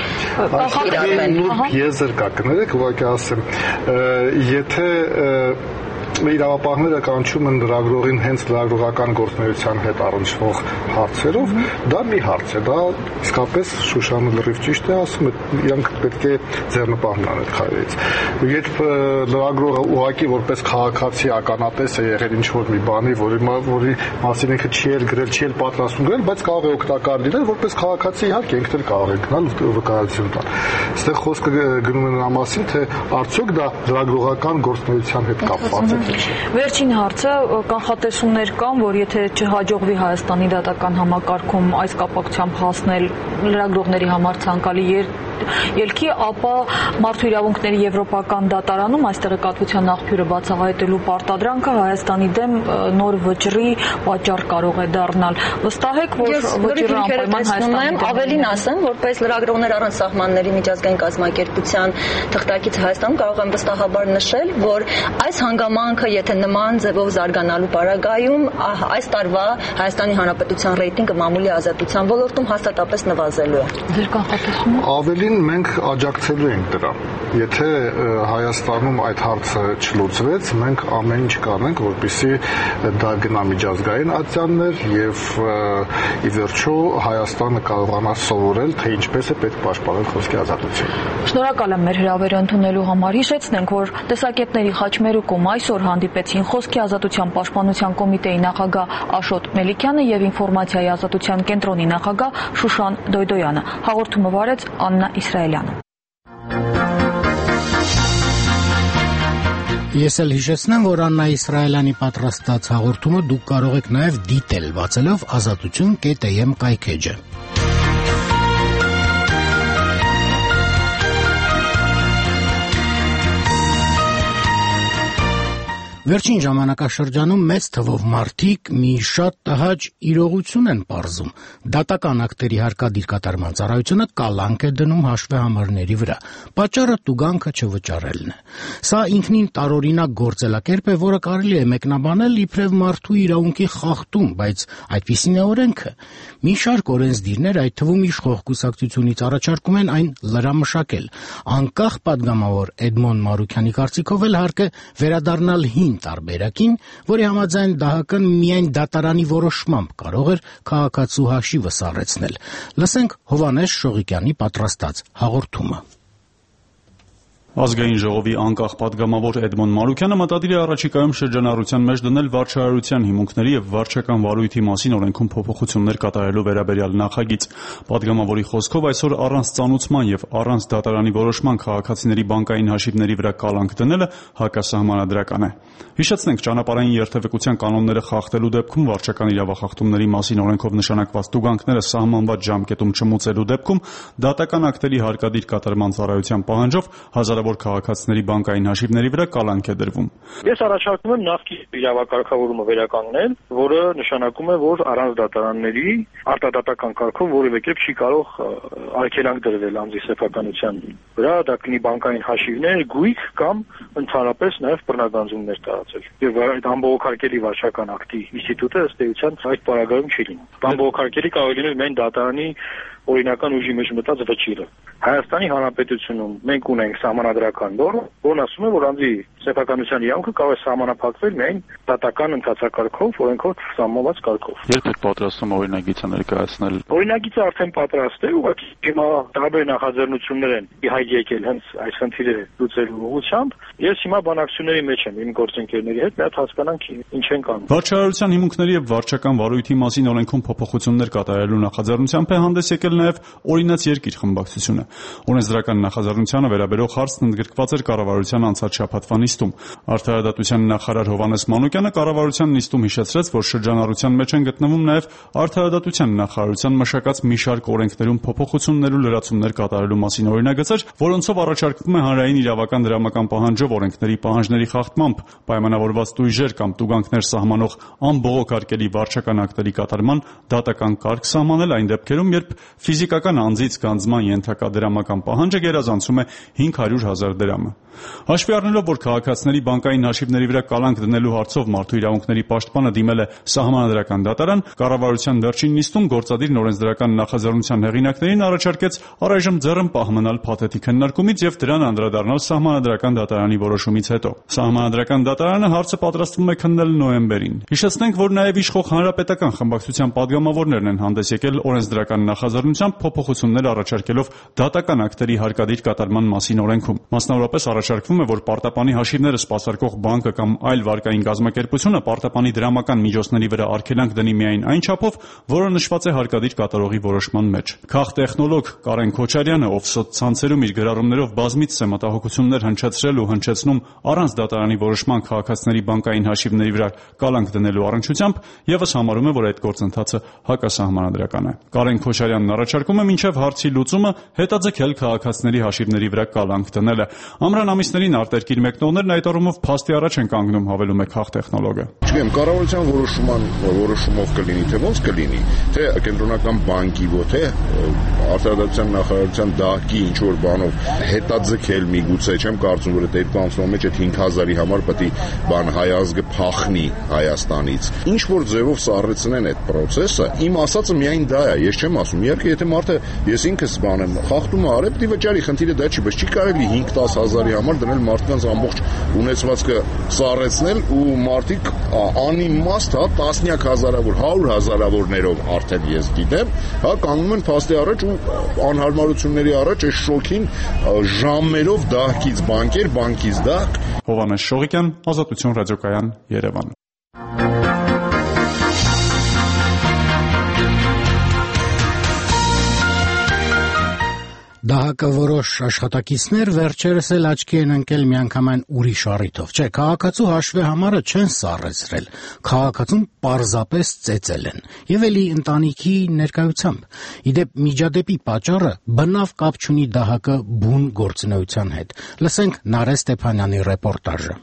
Եզր կա, կներեք, ուղղակի ասեմ, եթե իրավապահները կանչում են լրագրողին հենց լրագրողական գործունեության հետ առնչվող հարցերով, դա մի հարց է, դա իսկապես Շուշանը լրիվ ճիշտ է ասում, իրանք պետք է ձեռնպահ լինեն այդ քայլերից։ Երբ լրագրողը ուղղակի որպես քաղաքացի ականատես է եղել ինչ-որ մի բանի, որի որի մասին ինքը չի էլ գրել, չի էլ պատրաստում գրել, բայց կարող է օգտակար լինել, որպես քաղաքացի իհարկե ինքն էլ կարող է գնալ վկայություն տալ։ Այստեղ խոսքը գնում է նրա մասին, թե արդյոք դա լրագրողական գործունեության հետ կապված է։ Վերջին հարցը, կանխատեսումներ կան, որ եթե չհաջողվի Հայաստանի դատական համակարգում այս կապակցությամբ հասնել լրագրողների համար ցանկալի ելքի, ապա Մարդու իրավունքների եվրոպական դատարանում այս տեղեկատվության աղբյուրը բացահայտելու պարտադրանքը Հայաստանի դեմ նոր վճռի պատճառ կարող է դառնալ։ Վստահ եք, որ վճիռը անպայման Հայաստանի դեմ։ Ավելին ասեմ, որպես լրագրողներ առանց սահմանների միջազգային կազմակերպության թղթակից Հայաստանում կարող եմ վստահաբար նշել, որ այս հանգամանքը, եթե նման ձևով զարգանալու պարագայում, այս տարվա Հայաստանի Հանրապետության ռեյտինգը մամուլի ազատության ոլորտում հաստատապես նվազելու է։ Ձեր կանխատեսումը։ Ավելին մենք աջակցելու ենք դրա։ Եթե Հայաստանում այդ հարցը չլուծվեց, մենք ամեն ինչ կանենք, որպեսզի դա գնա միջազգային ատյաններ եւ ի վերջո Հայաստանը կարողանա սովորել, թե ինչպես է պետք պաշտպանել խոսքի ազատությունը։ Շնորհակալ եմ մեր հրավերը ընդունելու համար։ Հիշեցնենք, որ տեսակետների խաչմերուկում այսօր հանդիպեցին Խոսքի ազատության պաշտպանության կոմիտեի նախագահ Աշոտ Մելիքյանը եւ ինֆորմացիայի ազատության կենտրոնի նախագահ Շուշան Դոյդոյանը։ Հաղորդումը վարեց Աննա Իսրայելյանը։ Ես էլ հիշեցնեմ, որ Աննա Իսրայելյանի պատրաստած հաղորդումը դուք կարող եք նաև դիտել բացելով ազատություն կետ am կայքեջը։ Վերջին ժամանակաշրջանում մեծ թվով մարդիկ մի շատ տհաճ իրողություն են պարզում։ Դատական ակտերի հարկադիր կատարման ծառայությունը կալանք է դնում հաշվեհամարների վրա։ Պատճառը տուգանքը չվճարելն է։ Սա ինքնին տարօրինակ գործելակերպ է, որը կարելի է մեկնաբանել իբրև մարդու իրավունքի խախտում, բայց այդպիսին է օրենքը։ Մի շարք օրենսդիրներ, այդ թվում իշխող կուսակցությունից առաջարկում են այն լրամշակել։ Անկախ падգամավոր Էդմոն Մարուքյանի կարծիքով էլ հարկ է վերադառնալ հին տարբերակին, որի համաձայն ԴՀԿ-ն միայն դատարանի որոշմամբ կարող էր քաղաքացու հաշիվը սառեցնել։ Լսենք Հովհաննես Շողիկյանի պատրաստած հաղորդումը։ Ազգային ժողովի անկախ падգամավոր Էդմոն Մարուքյանը մտադիր է առաջիկայում շրջանառության մեջ դնել վարչարարության հիմունքների եւ վարչական վարույթի մասին օրենքում փոփոխություններ կատարելու վերաբերյալ նախագիծ։ Падգամավորի խոսքով այսօր առանց ծանուցման եւ առանց դատարանի որոշման քաղաքացիների բանկային հաշիվների վրա կալանք դնելը հակասահմանադրական է։ Հիշեցնենք, ճանապարհային երթևեկության կանոնները խախտելու դեպքում վարչական իրավախախտումների մասին օրենքով նշանակված տուգանքները սահմանված ժամկետում չմուծելու դեպքում դատական ակտերի հարկադիր կատարման ծառայության պահանջով հազարավոր քաղաքացիների բանկային հաշիվների վրա կալանք է դրվում։ Ես առաջարկում եմ նախկին իրավակարգավորումը վերականգնել, որը նշանակում է, որ առանց դատարանների արտադատական կարգով որևէ կերպ չի կարող արգելանք դրվել անձի սեփականության վրա, դա կլինի բանկային հաշիվներ, գույք կամ ընդհանրապես նաև բռնագանձումներ տարածել։ Եվ այդ ամբողջարկելի վարչական ակտի ինստիտուտը ըստ էության այդ պարագայում չի լինում։ Ամբողջարկելի կարող է լինել միայն դատարանի օրինական ուժի մեջ մտած վճիռը։ Հայաստանի Հանրապետությունում մենք ունենք սահմանադրական նորմ, որն ասում է, որ անձի սեփականության իրավունքը կարող է սահմանափակվել միայն դատական ընթացակարգով, օրենքով սահմանված կարգով։ Երբ եք պատրաստում օրինագիծը ներկայացնել։ Օրինագիծը արդեն պատրաստ է, ուղղակի հիմա տարբեր նախաձեռնություններ են իհայտ եկել հենց այս խնդիրը լուծելու ուղղությամբ։ Ես հիմա բանակցությունների մեջ եմ իմ գործընկերների հետ, միած հասկանանք ինչ են կանում։ Վարչարարության հիմունքների եւ վարչական վարույթի մասին օրենքում փոփոխություններ կատարելու նախաձեռնությամբ է հանդես եկել նաև օրինաց երկիր խմբակցությունը։ Օրենսդրական նախաձեռնությանը վերաբերող հարցն ընդգրկված էր կառավարության անցած շաբաթվա նիստում։ Արդարադատության նախարար Հովհաննես Մանուկյանը կառավարության նիստում հիշեցրեց, որ շրջանառության մեջ են գտնվում նաև արդարադատության նախարարության մշակած մի շարք օրենքներում փոփոխություններ ու լրացումներ կատարելու մասին օրինագծեր, որոնցով առաջարկվում է հանրային իրավական դրամական պահանջով օրենքների պահանջների խախտմամբ պայմանավորված տույժեր կամ տուգանքներ սահմանող անբողոքարկելի վարչական ակտերի կատարման դատական կարգ սահմանել այն դեպքերում, երբ ֆիզիկական անձից գանձման ենթակա դրամական պահանջը գերազանցում է հինգ հարյուր հազար դրամը։ Հաշվի առնելով, որ քաղաքացիների բանկային հաշիվների վրա կալանք դնելու հարցով մարդու իրավունքների պաշտպանը դիմել է սահմանադրական դատարան, կառավարության վերջին նիստում գործադիր օրենսդրական նախաձեռնության հեղինակներին առաջարկեց առայժմ ձեռնպահ մնալ փաթեթի քննարկումից եւ դրան անդրադառնալ սահմանադրական դատարանի որոշումից հետո։ Սահմանադրական դատարանը հարցը պատրաստվում է քննել նոյեմբերին։ Հիշեցնենք, որ նաեւ իշխող հանրապետական խմբակցության падգամավորներն են հանդես եկել օրենսդրական նախաձեռնությամբ փոփոխություններ առաջարկելով դատական ակտերի հարկադիր կատարման մասին օրենքում։ Մասնավորապես առաջարկվում է, որ պարտապանի հաշիվները սպասարկող բանկը կամ այլ վարկային կազմակերպությունը պարտապանի դրամական միջոցների վրա արգելանք դնի միայն այն չափով, որը նշված է հարկադիր կատարողի որոշման մեջ։ Քաղտեխնոլոգ Կարեն Քոչարյանը, ով սոցցանցերում իր գրառումներով բազմիցս է մտահոգություններ հնչեցրել ու հնչեցնում առանց դատարանի որոշման քաղաքացիների բանկային հաշիվների վրա կալանք դնելու առնչությամբ, եւս համարում է, որ այդ գործընթացը հակասահմանադրական է։ Կարեն Քոչարյանն առաջարկում է մինչև հարցի լուծումը հետաձգել քաղաքացիների հաշիվների վրա կալանք դնելը։ Ամռան ամիսներին արտերկիր մեկնողներն այդ առումով փաստի առաջ են կանգնում, հավելում է քաղտեխնոլոգը։ Չգիտեմ, կառավարության որոշման որոշումով կլինի, թե ոնց կլինի, թե կենտրոնական բանկի, թե արտադրության նախարարության դահքի ինչ որ բանով հետաձգել միգուցե, չեմ կարծում, որ այդ երկու ամսվա մեջ այդ հինգ հազարի համար պետք է բան հայ ազգը փախնի Հայաստանից։ Ինչ որ ձևով սառեցնեն այդ process-ը, իմ ասածը միայն դա է, ես չեմ ասում, իհարկե եթե մարդը ես ինքս բանեմ, խախտում է արել, պետք է վճարի, խնդիրը դա չի, բայց չի կարելի հինգ-տաս հազարի համար դնել մարդկանց ամբողջ ունեցվածքը սառեցնել ու մարդիկ անիմաստ, հա, տասնյակ հազարավոր, հարյուր հազարավորներով արդեն ես գիտեմ, հա, կանգնում են փաստի առաջ ու անհարմարությունների առաջ այս շոքին ժամերով դահքից բանկեր, բանկից դահք։ Հովհաննես Շողիկյան, Ազատություն ռադիոկայան, Երևան։ Դահակը որոշ աշխատակիցներ վերջերս էլ աչքի են ընկել միանգամայն ուրիշ առիթով։ Չէ, քաղաքացու հաշվի համարը չեն սառեցրել, քաղաքացուն պարզապես ծեծել են։ Եվ էլի ընտանիքի ներկայությամբ։ Իդեպ միջադեպի պատճառը բնավ կապ չունի դահակը բուն գործունեության հետ։ Լսենք Նարէ Ստեփանյանի ռեպորտաժը։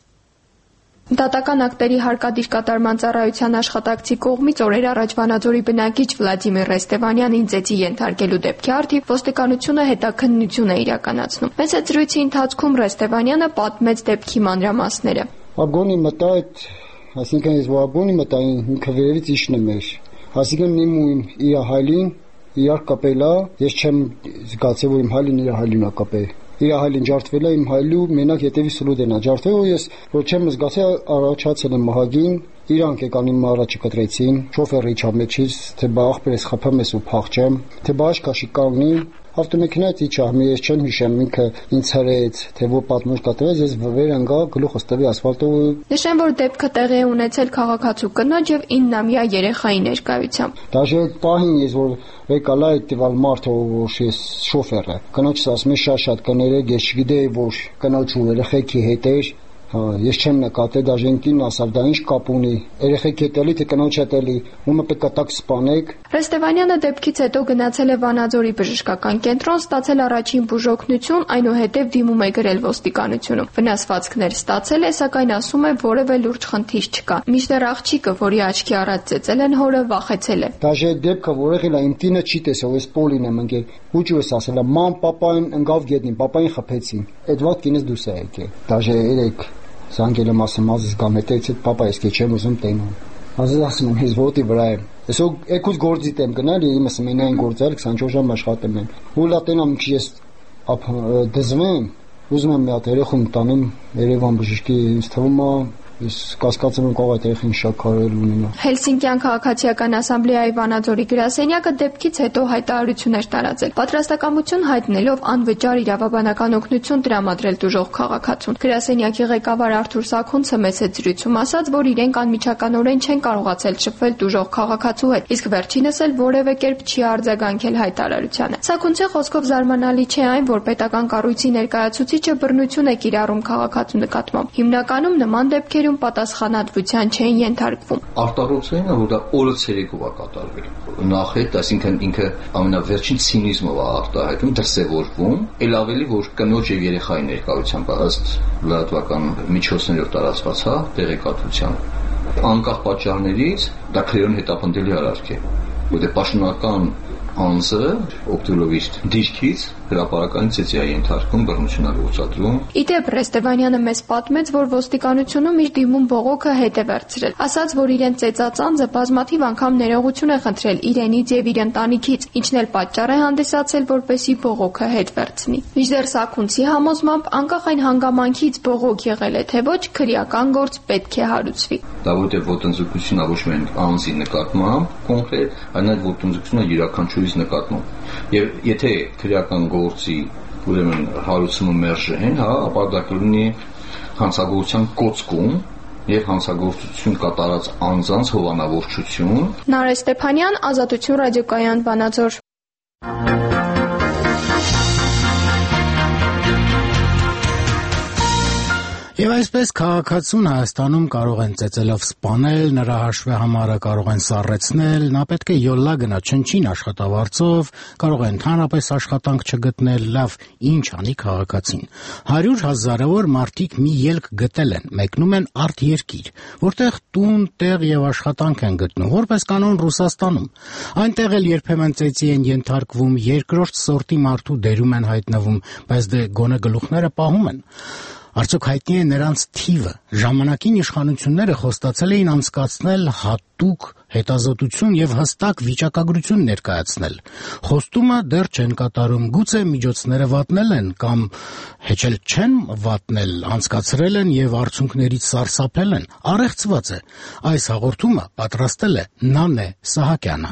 Դատական ակտերի հարկադիր կատարման ծառայության աշխատակցի կողմից օրեր առաջ Վանաձորի բնակիչ Վլադիմիր Ռեստևանյանին ծեծի ենթարկելու դեպքի առթիվ ոստիկանությունը հետաքննություն է իրականացնում։ Մեծ զրույցի ընթացքում Ռեստևանյանը պատմեց դեպքի մանրամասները։ Ագոնի մտա այդ, այսինքն ես ագոնի մտա ինքը վերևից իջնում էր։ Այսինքն իմ ու իմ իր հայլին իրար կապելա, ես չեմ զգացել, որ իմ հայլին իր հայլին է կապել։ Իր հայլին ջարդվել է, իմ հայլու մենակ ետևի սլուդեն է ջարդվել, ու ես որ չեմ զգացել, առաջացել եմ մահագին, իրանք եկան իմ առաջի կտրեցին, շոֆերը իջա մեջից, թե բա ախպերս խփեմ ես ու փախչեմ, թե բա աշկաշի կանգնի, ավտոմեքենայից իջա, ես չեմ հիշեմ, ինքը ինձ հրեց, թե որ պատմուր կտրեց, ես վեր ընկա, գլուխս տվի ասֆալտով։ Նշեմ, որ դեպքը տեղի է ունեցել քաղաքացու կնոջ եւ իննամյա երեխայի ներկայությամբ։ Դաժե պահին ես որ եկալա այդ տվալ մարդը, որ ես շոֆերը, կնոջս ասում է շատ-շատ կներեք, ես չգիտեի, որ կնոջ ու երեխեքի հետ էր։ Ես չեմ նկատել, դաժե ինքին ասավ, դա ինչ կապ ունի, երեխեք հետելի, թե կնոջ հետելի, ումը պետք է տակ սպանեք։ Ռեստևանյանը դեպքից հետո գնացել է Վանաձորի բժշկական կենտրոն, ստացել առաջին բուժօգնություն, այնուհետև դիմում է գրել ոստիկանությունում։ Վնասվածքներ ստացել է, սակայն ասում է, որևէ լուրջ խնդիր չկա։ Մինչդեռ աղջիկը, որի աչքի առաջ ծեծել են հորը, վախեցել է։ Դաժե դեպքը, որ եղել է, իմ տինը չի տեսել, ես Պոլին եմ ընկել, ուջու ես ասել, ման պապային ընկավ գետնին, պապային խփեցին։ Այդ վաղ կինս դուս է եկել։ Դաժե երեք Զանգել եմ ասում, ազիզ գամ հետից այդ պապա ես չեմ ուզում տենամ։ Ազիզ ասում եմ, ես ոտի վրա եմ։ Այսօր եկուց գործիտ եմ գնալ, իմս մենային գործել քսանչորս ժամ աշխատում եմ։ Ու լա տենամ ինչ ես դզվեմ, ուզում եմ մի հատ երեխում տանեմ Երևան բժշկի, ինձ թվում է Ես կասկածում եմ կարող այդ երեխին շատ կարել ունենա։ Հելսինկյան քաղաքացիական ասամբլեայի Վանաձորի գրասենյակը դեպքից հետո հայտարարություն էր տարածել, պատրաստակամություն հայտնելով անվճար իրավաբանական օգնություն տրամադրել տուժող քաղաքացուն։ Գրասենյակի ղեկավար Արթուր Սաքունցը մեծ զրույցում ասաց, որ իրենք անմիջականորեն չեն կարողացել շփվել տուժող քաղաքացու հետ, իսկ վերջինս էլ որևէ կերպ չի արձագանքել հայտարարությանը։ Սաքունցի խոսքով զարմանալի չէ այն, որ պետական կառույցի ներկայացուցիչը բռնություն է կիրառում քաղաքացու նկատմամբ։ Հիմնականում նման դեպքեր պատասխանատվության չեն ենթարկվում։ Արտահայտությունը, որ դա օրը ցերեկով է կատարվել։ Նախ հետ, այսինքն ինքը ամենավերջին ցինիզմով է արտահայտում, դրսևորվում, ել ավելի որ կնոջ եւ երեխայի ներկայությամբ ըստ լրատվական միջոցներով տարածված է տեղեկատվությամբ։ Անկախ պատճառներից դա քրեոն հետապնդելի արարք է, որտեղ պաշտոնական անձը օգտվելով իր դիրքից հրապարակային ծեծի է ենթարկում, բռնություն է գործադրում։ Իդեպ Ռեստևանյանը մեզ պատմեց, որ ոստիկանությունում իր դիմում բողոքը հետ է վերցրել, ասաց, որ իրեն ծեծած անձը բազմաթիվ անգամ ներողություն է խնդրել իրենից եւ իր ընտանիքից, ինչն էլ պատճառ է հանդիսացել, որպեսզի բողոքը հետ վերցնի։ Մինչդեռ Սաքունցի համոզմամբ, անկախ այն հանգամանքից բողոք եղել է թե ոչ, քրեական գործ պետք է հարուցվի։ Դա որտեղ ոտնձգությունն է ոչ միայն անձի նկատմամբ կոնկրետ, այլ նաեւ ոտնձգությունը յուրաքանչյուրի նկատմամբ։ Եվ եթե քրեական գործի ուրեմն հարուցումը մերժեն, հա, ապա դա կլինի հանցագործության կոծկում եւ հանցագործություն կատարած անձանց հովանավորչություն։ Նարէ Ստեփանյան, Ազատություն ռադիոկայան, Վանաձոր։ Եվ այսպես քաղաքացուն Հայաստանում կարող են ծեծելով սպանել, նրա հաշվեհամարը կարող են սառեցնել, նա պետք է յոլլա գնա չնչին աշխատավարձով, կարող է ընդհանրապես աշխատանք չգտնել, լավ, ինչ անի քաղաքացին։ Հարյուր հազարավոր մարդիկ մի ելք գտել են, մեկնում են արտերկիր, որտեղ տուն, տեղ եւ աշխատանք են գտնում, որպես կանոն Ռուսաստանում։ Այնտեղ էլ երբեմն ծեծի են ենթարկվում, երկրորդ սորտի մարդու դերում են հայտնվում, բայց դե գոնե գլուխները պահում են։ Արդյոք հայտնի է նրանց թիվը։ Ժամանակին իշխանությունները խոստացել էին անցկացնել հատուկ հետազոտություն եւ հստակ վիճակագրություն ներկայացնել։ Խոստումը դեռ չեն կատարում, գուցե միջոցները վատնել են կամ հեչել չեն վատնել, անցկացրել են եւ արդյունքներից սարսափել են։ Առեղծված է։ Այս հաղորդումը պատրաստել է Նանե Սահակյանը։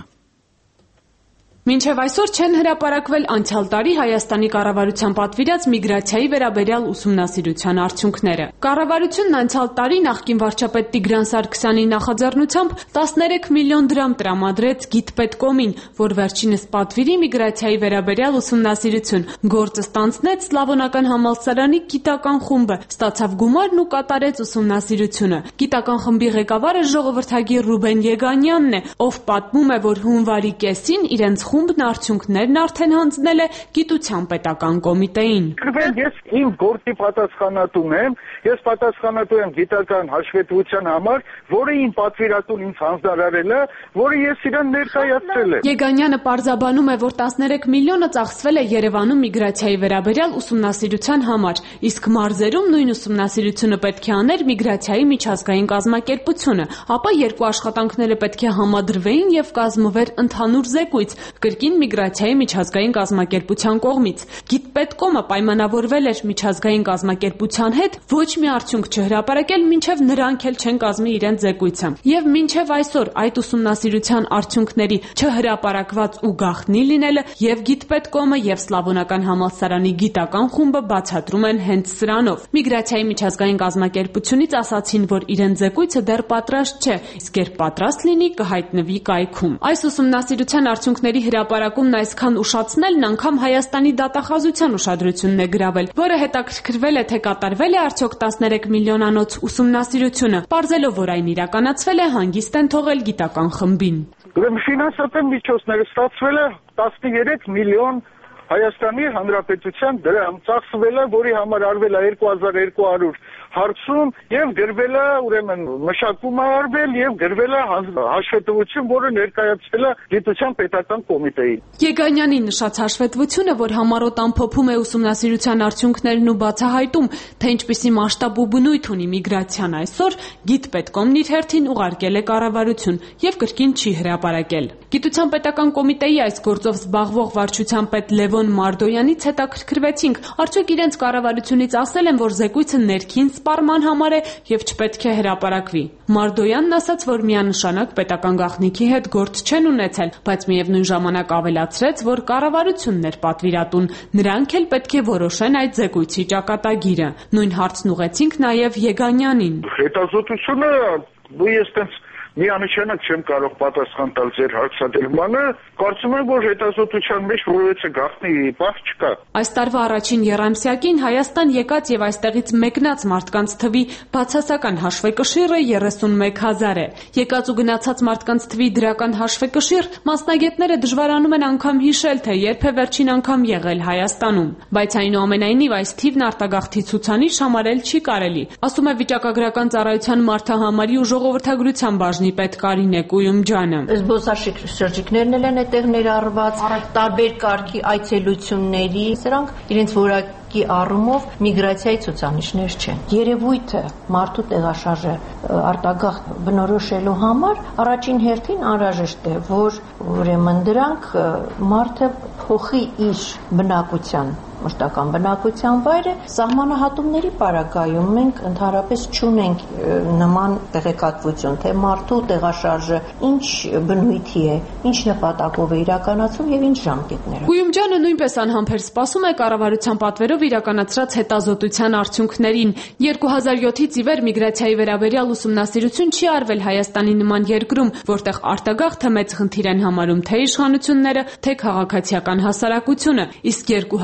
Մինչև այսօր չեն հրապարակվել անցյալ տարի Հայաստանի կառավարության պատվիրած միգրացիայի վերաբերյալ ուսումնասիրության արդյունքները։ Կառավարությունն անցյալ տարի նախկին վարչապետ Տիգրան Սարգսյանի նախաձեռնությամբ տասներեք միլիոն դրամ տրամադրեց Գիտպետկոմին, որ վերջինս պատվիրի միգրացիայի վերաբերյալ ուսումնասիրություն։ Գործը ստանձնեց Սլավոնական համալսարանի գիտական խումբը, ստացավ գումարն ու կատարեց ուսումնասիրությունը։ Գիտական խմբի ղեկավարը ժողովրդագիր Ռուբեն Եգանյանն է, ով պատմում է, որ հունվարի կեսին իրենց խումբն արդյունքներն արդեն հանձնել է Գիտության պետական կոմիտեին։ Ես իմ գործի պատասխանատուն եմ, ես պատասխանատու եմ գիտական հաշվետվության համար, որը իմ պատվիրատուն ինձ հանձնարարել է, որը ես իրեն ներկայացրել եմ։ Եգանյանը պարզաբանում է, որ տասներեք միլիոնը ծախսվել է Երևանում միգրացիայի վերաբերյալ ուսումնասիրության համար, իսկ մարզերում նույն ուսումնասիրությունը պետք է աներ միգրացիայի միջազգային կազմակերպությունը, ապա երկու աշխատանքները պետք է համադրվեին եւ կազմվեր ընդհանուր զեկույց կրկին միգրացիայի միջազգային կազմակերպության կողմից։ Գիտպետկոմը պայմանավորվել էր միջազգային կազմակերպության հետ ոչ մի արդյունք չհրապարակել, մինչև նրանք էլ չեն կազմի իրենց զեկույցը։ Եվ մինչև այսօր այդ ուսումնասիրության արդյունքների չհրապարակված ու գաղտնի լինելը եւ Գիտպետկոմը եւ Սլավոնական համալսարանի գիտական խումբը բացատրում են հենց սրանով։ Միգրացիայի միջազգային կազմակերպությունից ասացին, որ իրենց զեկույցը դեռ պատրաստ չէ, իսկ երբ պատրաստ լինի, կհայտնվի կայքում։ Այս ուսումնասիրության արդյունքների հրապարակումն այսքան ուշացնելն անգամ Հայաստանի դատախազության ուշադրությունն է գրավել, որը հետաքրքրվել է, թե կատարվել է արդյոք տասներեք միլիոնանոց ուսումնասիրությունը, պարզելով, որ այն իրականացվել է, հանգիստ են թողել գիտական խմբին։ Ուրեմն ֆինանսական միջոցները ստացվել է տասներեք միլիոն Հայաստանի Հանրապետության դրամ ծախսվել է, որի համար արվել է երկու հազար երկու հարյուր հարցում եւ գրվել է, ուրեմն մշակում է արվել եւ գրվել է հաշվետվություն, որը ներկայացվել է Գիտության պետական կոմիտեին։ Եգանյանի նշած հաշվետվությունը, որ համառոտ ամփոփում է ուսումնասիրության արդյունքներն ու բացահայտում, թե ինչպիսի մասշտաբ ու բնույթ ունի միգրացիան այսօր, Գիտպետկոմն իր հերթին ուղարկել է կառավարություն եւ կրկին չի հրապարակել։ Գիտության պետական կոմիտեի այս գործով զբաղվող վարչության պետ Լևոն Մարդոյանից հետաքրքրվեցինք, արդյոք իրենց կառավարությունից ասել են, որ զեկույցը ներքին սպառման համար է եւ չպետք է հրապարակվի։ Մարդոյանն ասաց, որ միանշանակ պետական գաղտնիքի հետ գործ չեն ունեցել, բայց միևնույն ժամանակ ավելացրեց, որ կառավարությունն էր պատվիրատուն, նրանք էլ պետք է որոշեն այդ զեկույցի ճակատագիրը։ Նույն հարցն ուղեցինք նաեւ Եգանյանին։ Հետազոտությունը ու ես տենց միանշանակ չեմ կարող պատասխան տալ ձեր հարցադրմանը, կարծում եմ, որ հետազոտության մեջ որևէ գաղտնի բան չկա։ Այս տարվա առաջին եռամսյակին Հայաստան եկած եւ այստեղից մեկնած մարդկանց թվի բացասական հաշվեկշիռը երեսունմեկ հազար է։ Եկած ու գնացած մարդկանց թվի դրական հաշվեկշիռ մասնագետները դժվարանում են անգամ հիշել, թե երբ է վերջին անգամ եղել Հայաստանում, բայց այնուամենայնիվ այս թիվն արտագաղթի ցուցանիշ համարել չի կարելի, ասում է վիճակագրական ծառայության մարդահամարի ու ժողովրդագրության բաժնի պետ Կարինե Կույումջյանը։ Զբոսաշրջիկներն էլ են այդտեղ ներառված, տարբեր կարգի այցելությունների, սրանք իրենց որակի առումով միգրացիայի ցուցանիշներ չեն։ Երևույթը մարդու տեղաշարժը արտագաղթ բնորոշելու համար առաջին հերթին անհրաժեշտ է, որ ուրեմն դրանք մարդը փոխի իր բնակության մշտական բնակության վայրը, սահմանահատումների պարագայում մենք ընդհանրապես չունենք նման տեղեկատվություն, թե մարդու տեղաշարժը ինչ բնույթի է, ինչ նպատակով է իրականացում եւ ինչ ժամկետներով։ Կույումջյանը նույնպես անհամբեր սպասում է կառավարության պատվերով իրականացրած հետազոտության արդյունքներին։ երկու հազար յոթից ի վեր միգրացիայի վերաբերյալ ուսումնասիրություն չի արվել Հայաստանի նման երկրում, որտեղ արտագաղթը մեծ խնդիր են համարում թե իշխանությունները, թե քաղաքացիական հասարակությունը, իսկ երկու հազար յոթ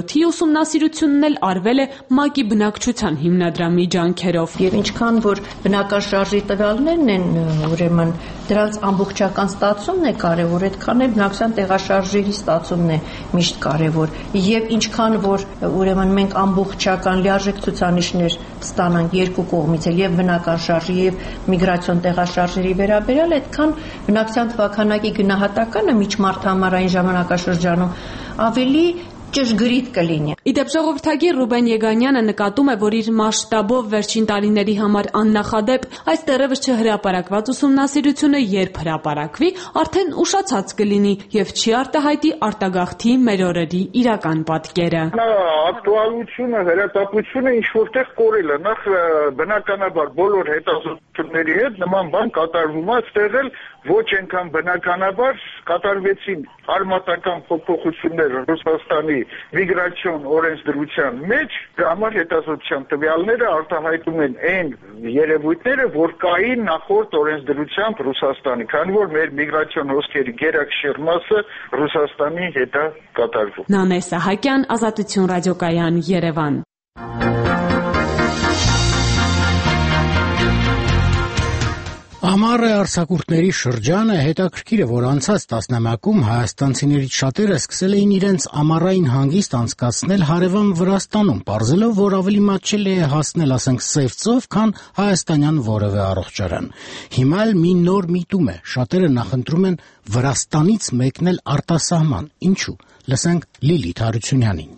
ոլորտի ուսումնասիրությունն էլ արվել է ՄԱԿ-ի բնակչության հիմնադրամի ջանքերով։ Եվ ինչքան որ բնական շարժի տվյալներն են, ուրեմն դրանց ամբողջական ստացումն է կարևոր, այդքան էլ բնակչության տեղաշարժերի ստացումն է միշտ կարևոր։ Եվ ինչքան որ ուրեմն մենք ամբողջական լիարժեք ցուցանիշներ ստանանք երկու կողմից էլ, եւ բնական շարժի եւ միգրացիոն տեղաշարժերի վերաբերյալ, այդքան բնակչության թվաքանակի գնահատականը միջմարտահամարային ժամանակաշրջանում ավելի ճշգրիտ կլինի։ Իդեպ ժողովրդագիր Ռուբեն Եգանյանը նկատում է, որ իր մասշտաբով վերջին տարիների համար աննախադեպ այս դեռևս չհրապարակված ուսումնասիրությունը երբ հրապարակվի, արդեն ուշացած կլինի եւ չի արտահայտի արտագաղթի մեր օրերի իրական պատկերը։ Ակտուալությունը, հրատապությունը ինչ որտեղ կորել է, նախ բնականաբար բոլոր հետազոտությունների հետ նման բան կատարվում է, այստեղ էլ ոչ այնքան բնականաբար կատարվեցին արմատական փոփոխություններ Ռուսաստանի միգրացիոն օրենսդրության մեջ, համար հետազոտության տվյալները արտահայտում են այն երևույթները, որ կային նախորդ օրենսդրությամբ Ռուսաստանի, քանի որ մեր միգրացիոն հոսքերի գերակշիռ մասը Ռուսաստանի հետ է կատարվում։ Նանե Սահակյան, Ազատություն ռադիոկայան, Երևան։ Ամառ է արձակուրդների շրջանը, հետաքրքիր է, որ անցած տասնամյակում հայաստանցիներից շատերը սկսել էին իրենց ամառային հանգիստ անցկացնել հարևան Վրաստանում, պարզելով, որ ավելի մատչելի է հասնել, ասենք, Սևծով, քան հայաստանյան որևէ առողջարան։ Հիմա էլ մի նոր միտում է, շատերը նախընտրում են Վրաստանից մեկնել արտասահման։ Ինչու՞։ Լսենք Լիլիթ Հարությունյանին։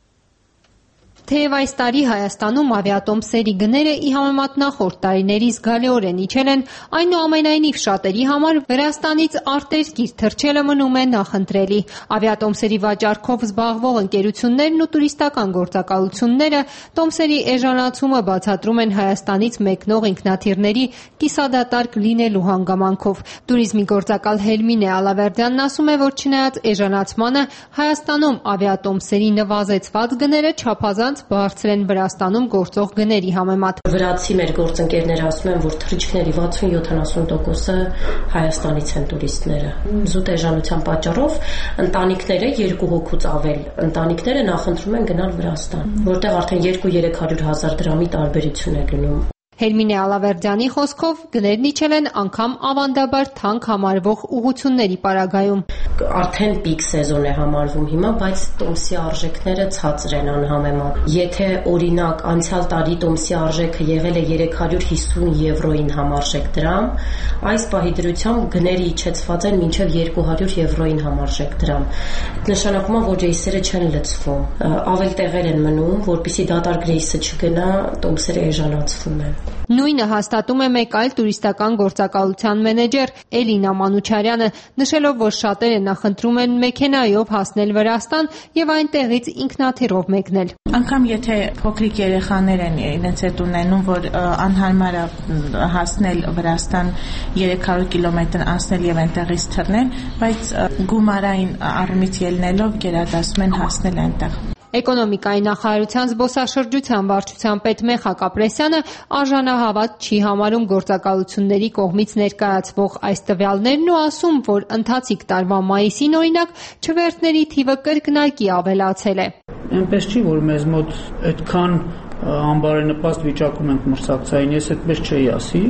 Թեև այս տարի Հայաստանում ավիատոմսերի գները ի համեմատ նախորդ տարիների զգալիորեն իջել են, այնուամենայնիվ շատերի համար Վրաստանից արտերկիր թռչելը մնում է նախընտրելի։ Ավիատոմսերի վաճառքով զբաղվող ընկերություններն ու տուրիստական գործակալությունները տոմսերի էժանացումը բացատրում են Հայաստանից մեկնող ինքնաթիռների կիսադատարկ լինելու հանգամանքով։ Տուրիզմի գործակալ Հելմինե Ալավերդյանն ասում է, որ չնայած էժանացմանը, Հայաստանում ավիատոմսերի նվազեցված գները չափազանց բարձր են Վրաստանում գործող գների համեմատ։ Վրացի մեր գործընկերները ասում են, որ թռիչքների վաթսուն-յոթանասուն տոկոսը Հայաստանից են տուրիստները։ Զուտ էժանության պատճառով ընտանիքները երկու հոգուց ավել ընտանիքները նախընտրում են գնալ Վրաստան, որտեղ արդեն երկու-երեք հարյուր հազար դրամի տարբերություն է լինում։ Հելմինե Ալավերդյանի խոսքով գներն իջել են անգամ ավանդաբար թանկ համարվող ուղղությունների պարագայում։ Արդեն պիկ սեզոն է համարվում հիմա, բայց տոմսի արժեքները ցածր են անհամեմատ։ Եթե օրինակ անցյալ տարի տոմսի արժեքը եղել է երեք հարյուր հիսուն եվրոին համարժեք դրամ, այս պահի դրությամբ գները իջեցված են մինչև երկու հարյուր եվրոին համարժեք դրամ։ Նշանակում է, որ ռեյսերը չեն լցվում, ավել տեղեր են մնում, որպեսզի դատարկ ռեյսը չգնա, տոմսերը էժանացվում են։ Նույնը հաստատում է մեկ այլ տուրիստական գործակալության մենեջեր Էլինա Մանուչարյանը, նշելով, որ շատերը նախընտրում են մեքենայով հասնել Վրաստան եւ այնտեղից ինքնաթիռով մեկնել։ Անկամ եթե փոքրիկ երեխաներ են իրենց հետ ունենում, որ անհարմար է հասնել Վրաստան երեք հարյուր կիլոմետր անցնել եւ այնտեղից թռնել, բայց գումարային առումից ելնելով գերադասում են հասնել այնտեղ։ Էկոնոմիկայի նախարարության զբոսաշրջության վարչության պետ Մեխակ Ապրեսյանը արժանահավատ չի համարում գործակալությունների կողմից ներկայացվող այս տվյալներն ու ասում, որ ընթացիկ տարվա մայիսին օրինակ չվերթների թիվը կրկնակի ավելացել է։ Այնպես չի, որ մեզ մոտ այդքան անբարենպաստ վիճակում ենք մրցակցային, ես այդպես չէի ասի։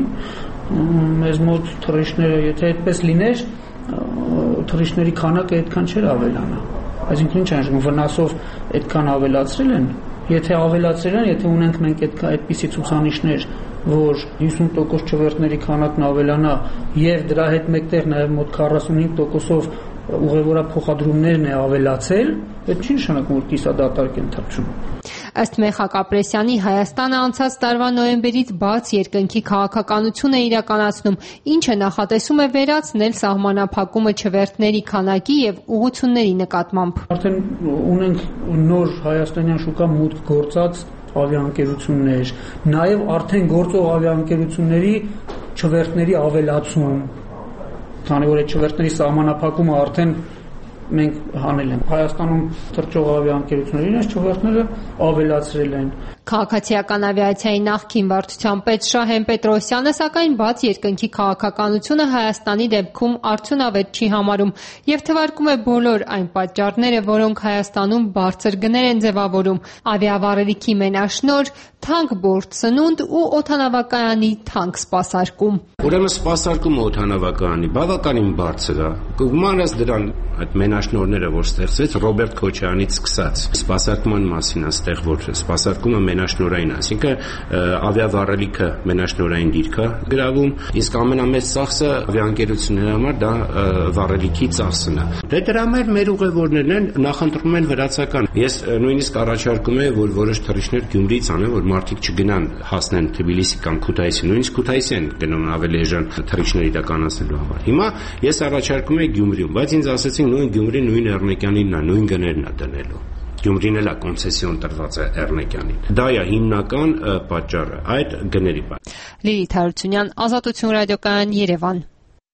Մեզ մոտ թռիչքները, եթե այդպես լիներ, թռիչքների քանակը այդքան չէր ավելանա։ Այսինքն ինչ է, վնասով այդքան ավելացրել են, եթե ավելացրել են, եթե ունենք մենք այդ այդպիսի ցուցանիշներ, որ հիսուն տոկոս չվերթների քանակն ավելանա եւ դրա հետ մեկտեղ նաեւ մոտ քառասունհինգ տոկոսով ուղևորափոխադրումներն է ավելացել, այդ չի նշանակում, որ կիսադատարկ են թռչում։ Ըստ Մեխակ Ապրեսյանի, Հայաստանը անցած տարվա նոյեմբերից բաց երկնքի քաղաքականություն է իրականացնում, ինչը նախատեսում է վերացնել սահմանափակումը չվերթների քանակի եւ ուղղությունների նկատմամբ։ Արդեն ունենք նոր հայաստանյան շուկա մուտք գործած ավիաընկերություններ, նաեւ արդեն գործող ավիաընկերությունների չվերթների ավելացում, քանի որ այդ չվերթների սահմանափակումը արդեն մենք հանել ենք։ Հայաստանում թռչող ավիաընկերությունները իրենց չվերթները ավելացրել են։ Քաղաքացիական ավիացիայի նախկին վարչության պետ Շահեն Պետրոսյանը սակայն բաց երկնքի քաղաքականությունը Հայաստանի դեպքում արդյունավետ չի համարում եւ թվարկում է բոլոր այն պատճառները, որոնք Հայաստանում բարձր գներ են ձևավորում՝ ավիավառելիքի մենաշնորհ, թանկ բորտ սնունդ ու օդանավակայանի թանկ սպասարկում։ Ուրեմն սպասարկումը օդանավակայանի բավականին բարձր է։ Կգումանրած դրան այդ մենաշնորհները, որ ստեղծվեց Ռոբերտ Քոչարյանից սկսած, սպասարկման մասին այստեղ որ սպասարկումը մենաշնորհային, այսինքն ավիավառելիքը մենաշնորհային դիրք է գրավում, իսկ ամենամեծ ծախսը ավիաընկերությունների համար դա վառելիքի ծախսն է։ Դե դրա համար մեր ուղևորներն են նախընտրում են վրացական։ Ես նույնիսկ առաջարկում եմ, որ որոշ թռիչքներ Գյումրիից անեն, որ մարդիկ չգնան հասնեն Թբիլիսի կամ Քութայիսի, նույնիսկ Քութայիսի են գնում ավելի էժան թռիչքներ իրականացնելու համար։ Հիմա ես առաջարկում եմ Գյումրիում, բայց ինձ ասեցին նույն Գյումրի նույն Էռնեկյանին է, նույն գներն է դնելու։ Գյումրին էլ է կոնցեսիոն տրված է Էռնեկյանին։ Դա է հիմնական պատճառը այդ գների։ Լիլիթ Հարությունյան, Ազատություն ռադիոկայան, Երևան։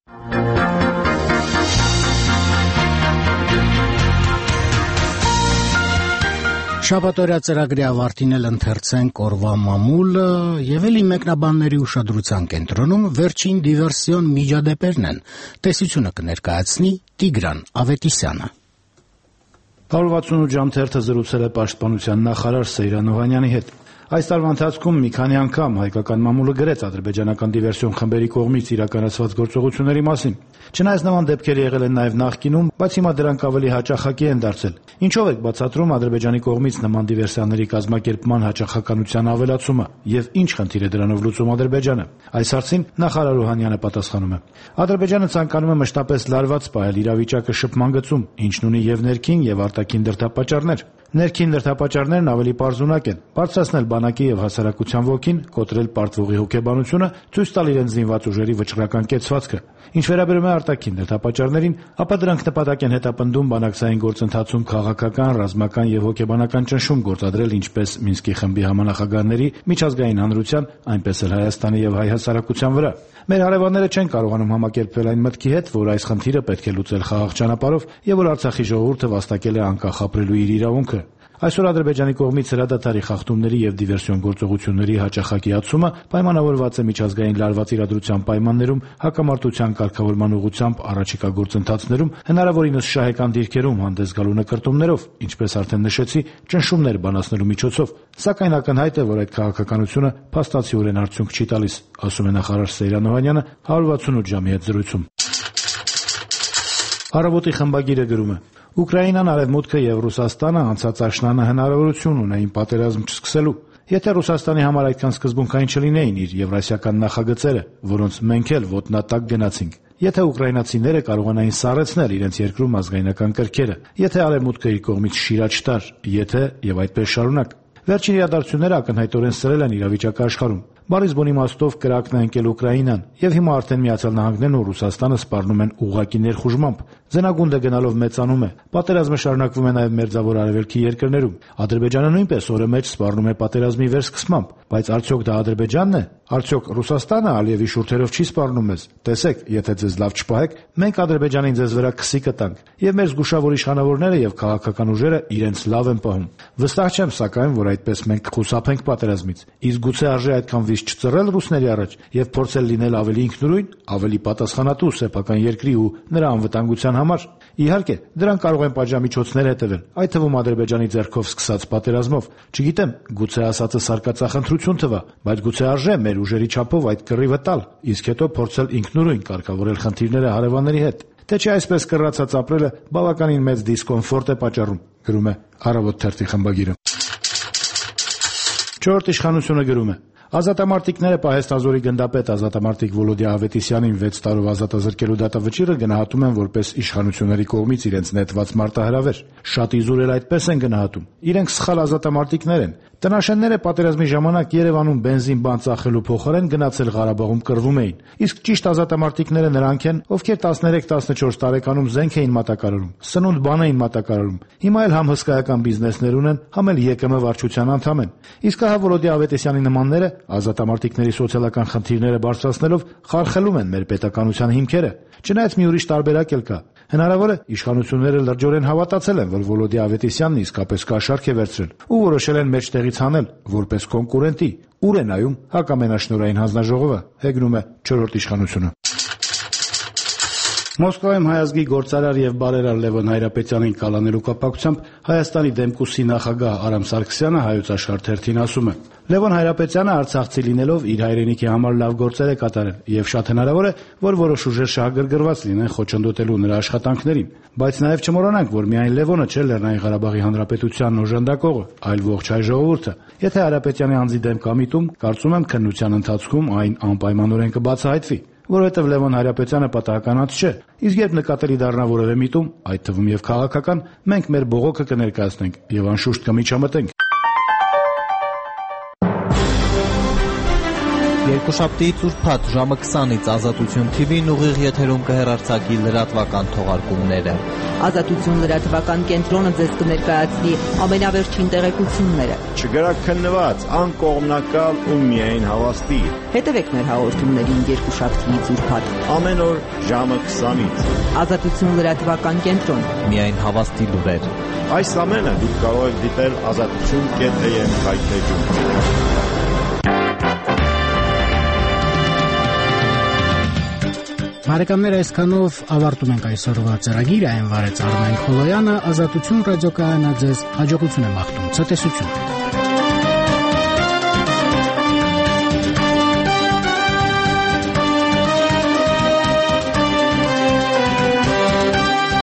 Շաբաթօրյա ծրագրի ավարտին էլ ընթերցենք օրվա մամուլը եւ էլի մեկնաբանների ուշադրության կենտրոնում վերջին դիվերսիոն միջադեպերն են։ Տեսությունը կներկայացնի Տիգրան Ավետիսյանը։ հարյուր վաթսունութ ժամ թերթը զրուցել է պաշտպանության նախարար Սեյրան Օհանյանի հետ։ Այս տարվա ընթացքում մի քանի անգամ հայկական մամուլը գրեց ադրբեջանական դիվերսիոն խմբերի կողմից իրականացված գործողությունների մասին։ Չնայած նման դեպքեր եղել են նաև նախկինում, բայց հիմա դրանք ավելի հաճախակի են դարձել։ Ինչով եք բացատրում Ադրբեջանի կողմից նման դիվերսիաների կազմակերպման հաճախականության ավելացումը եւ ինչ խնդիր է դրանով լուծում Ադրբեջանը։ Այս հարցին նախարար Օհանյանը պատասխանում է. Ադրբեջանը ցանկանում է մշտապես լարված պահել իրավիճակը շփման գծում, ինչն ունի եւ ներքին եւ արտաքին դրդապատճառներ։ Ներքին դրդապատճառներն ավելի պարզունակ են՝ բարձրացնել բանակի եւ հասարակության ոգին, կոտրել պարտվողի հոգեբանությունը, ցույց տալ իրենց զինված ուժերի վճռական կեցվածքը։ Ինչ վերաբերում է արտաքին դրդապատճառներին, ապա դրանք նպատակ են հետապնդում բանակցային գործընթացում քաղաքական, ռազմական եւ հոգեբանական ճնշում գործադրել ինչպես Մինսկի խմբի համանախագահների, միջազգային հանրության, այնպես էլ Հայաստանի եւ հայ հասարակության վրա։ Մեր հարևանները չեն կարողանում համակերպվել այն մտքի հետ, որ այս խնդիրը պետք է լուծել խաղաղ ճանապարհով եւ որ Արցախի ժողովուրդը վաստակել է անկախ ապրելու իր իրավունքը։ Այսօր Ադրբեջանի կողմից հրադադարի խախտումների եւ դիվերսիոն գործողությունների հաճախակիացումը պայմանավորված է միջազգային լարված իրադրության պայմաններում, հակամարտության կարգավորման ուղղությամբ առաջիկա գործընթացներում հնարավորինս շահեկան դիրքերում հանդես գալու նկրտումներով, ինչպես արդեն նշեցի, ճնշումներ բանացնելու միջոցով։ Սակայն ակնհայտ է, որ այդ քաղաքականությունը փաստացիորեն արդյունք չի տալիս, ասում է նախարար Սեյրան Օհանյանը հարյուր վաթսունութ ժամի հետ զրույցում։ Առավոտի խմբագիրը գրում է. Ուկրաինան, Արևմուտքը եւ Ռուսաստանը անցած աշնանը հնարավորություն ունեին պատերազմ չսկսելու։ Եթե Ռուսաստանի համար այդքան սկզբունքային չլինեին իր եվրասիական նախագծերը, որոնց մենք էլ ոտնատակ գնացինք, եթե ուկրաինացիները կարողանային սառեցնել իրենց երկրում ազգայնական կրքերը, եթե Արևմուտքը իր կողմից շիրաչ տար, եթե եւ այդպես շարունակ։ Վերջին իրադարձությունները ակնհայտորեն սրել են իրավիճակը աշխարհում։ Բարիս բուն իմաստով կրակն է ընկել Ուկրաինան, եւ հիմա արդեն Միացյալ Նահանգներն ու Ռուսաստանը սպառնում են ուղղակի ներխուժմամբ։ Ձնագունդը գնալով մեծանում է։ Պատերազմը շարունակվում է նաեւ Մերձավոր Արևելքի երկրներում։ Ադրբեջանը նույնպես օրը մեջ սպառնում է պատերազմի վերսկսմամբ, բայց արդյոք դա Ադրբեջանն է։ Արդյոք Ռուսաստանը Ալիևի շուրթերով չի սպառնում մեզ։ Տեսեք, եթե ձեզ լավ չպահեք, մենք Ադրբեջանին ձեզ վրա քսի կտանք, եւ մեր զգուշավոր իշխանավորները եւ քաղաքական ուժերը իրենց լավ են պահում։ Վստահ չեմ սակայն, որ այդպես մենք կխուսափենք պատերազմից։ Իսկ գուցե արժե այդքան վիճ չծռել ռուսների առաջ եւ փորձել լինել ավելի ինքնուրույն, ավելի պատասխանատու սեփական երկրի ու նրա անվտանգության համար։ Իհարկե, դրան կարող են պատժամիջոցներ հետևել, այդ թվում Ադրբեջանի ձեռքով սկսած պատերազմով։ Չգիտեմ, գուցե ասածը սարկածախնդրություն թվա, բայց գուցե արժե մեր ուժերի չափով այդ կռիվը տալ, իսկ հետո փորձել ինքնուրույն կարգավորել խնդիրները հարևանների հետ։ Թե չէ այսպես կռացած ապրելը բավականին մեծ դիսկոմֆորտ է պատճառում, գրում է Առավոտ թերթի խմբագիրը։ Չորրորդ իշխանությունը գրում է. Ազատամարտիկները պահեստազորի գնդապետ ազատամարտիկ Վոլոդիա Ավետիսյանին վեց տարով ազատազրկելու դատավճիռը գնահատում են որպես իշխանությունների կողմից իրենց նետված մարտահրավեր։ Շատ իզուր էլ այդպես են գնահատում։ Իրենք սխալ ազատամարտիկներ են։ Տնաշենները պատերազմի ժամանակ Երևանում բենզին բան ծախելու փոխարեն գնացել Ղարաբաղում կռվում էին։ Իսկ ճիշտ ազատամարտիկները նրանք են, ովքեր տասներեք տասնչորս տարեկանում զենք էին մատակարարում, սնունդ բան էին մատակարարում։ Հիմա էլ համ հսկայական բիզնեսներ ունեն, համ էլ ԵԿՄ վարչության անդամ են։ Իսկ ահա Վոլոդիա Ավետիսյանի նմանները ազատամարտիկների սոցիալական խնդիրները բարձրացնելով խարխելում են մեր պետականության հիմքերը։ Չնայած մի ուրիշ տարբերակ էլ կա։ Հնարավոր է իշխանությունները լրջորեն հավատացել են, որ Վոլոդի Ավետիսյանն իսկապես կաշառք է վերցրել ու որոշել են մեջտեղից հանել որպես կոնկուրենտի։ Ուր է նայում հակամենաշնորհային հանձնաժողովը, հեգնում է չորրորդ իշխանությունը։ Մոսկվայում հայազգի գործարար եւ բարերար Լևոն Հայրապետյանին կալանելու կապակցությամբ Հայաստանի Դեմկուսի նախագահ Արամ Սարգսյանը Հայոց Աշխարհ թերթին ասում է. Լևոն Հայրապետյանը Արցախցի լինելով իր հայրենիքի համար լավ գործեր է կատարել եւ շատ հնարավոր է, որ որոշ ուժեր շահագրգռված լինեն խոչընդոտելու նրա աշխատանքներին, բայց նաեւ չմոռանանք, որ միայն Լևոնը չէ Լեռնային Ղարաբաղի Հանրապետությանն օժանդակողը, այլ ողջ հայ ժողովուրդը։ Եթե Հայրապետյանի անձի դեմ կա միտում, կարծում եմ քննության ընթացքում այն անպայմանորեն կբացահայտվի, որովհետև Լևոն Հայրապետյանը պատահականած չէ, իսկ երբ նկատելի դառնա որևէ միտում, այդ թվում եւ քաղաքական, մենք մեր բողոքը կներկայացնենք եւ անշուշտ կմիջամտենք։ Երկուշաբթիից ուրբաթ ժամը քսանից Ազատություն թի վին ուղիղ եթերում կհեռարձակի լրատվական թողարկումները։ Ազատություն լրատվական կենտրոնը ձեզ կներկայացնի ամենավերջին տեղեկությունները։ Չգրաքննված, անկողմնակալ ու միայն հավաստի։ Հետևեք մեր հաղորդումներին երկուշաբթիից ուրբաթ ամեն օր ժամը քսանից։ Ազատություն լրատվական կենտրոն։ Միայն հավաստի լուրեր։ Այս ամենը դուք կարող եք դիտել ազատություն կետ էյ էմ հայթեջում։ Բարեկամներ, այսքանով ավարտում ենք այսօրվա ծրագիրը, այն վարեց Արմեն Խոլոյանը, Ազատություն ռադիոկայանը ձեզ հաջողություն է մաղթում, ցտեսություն։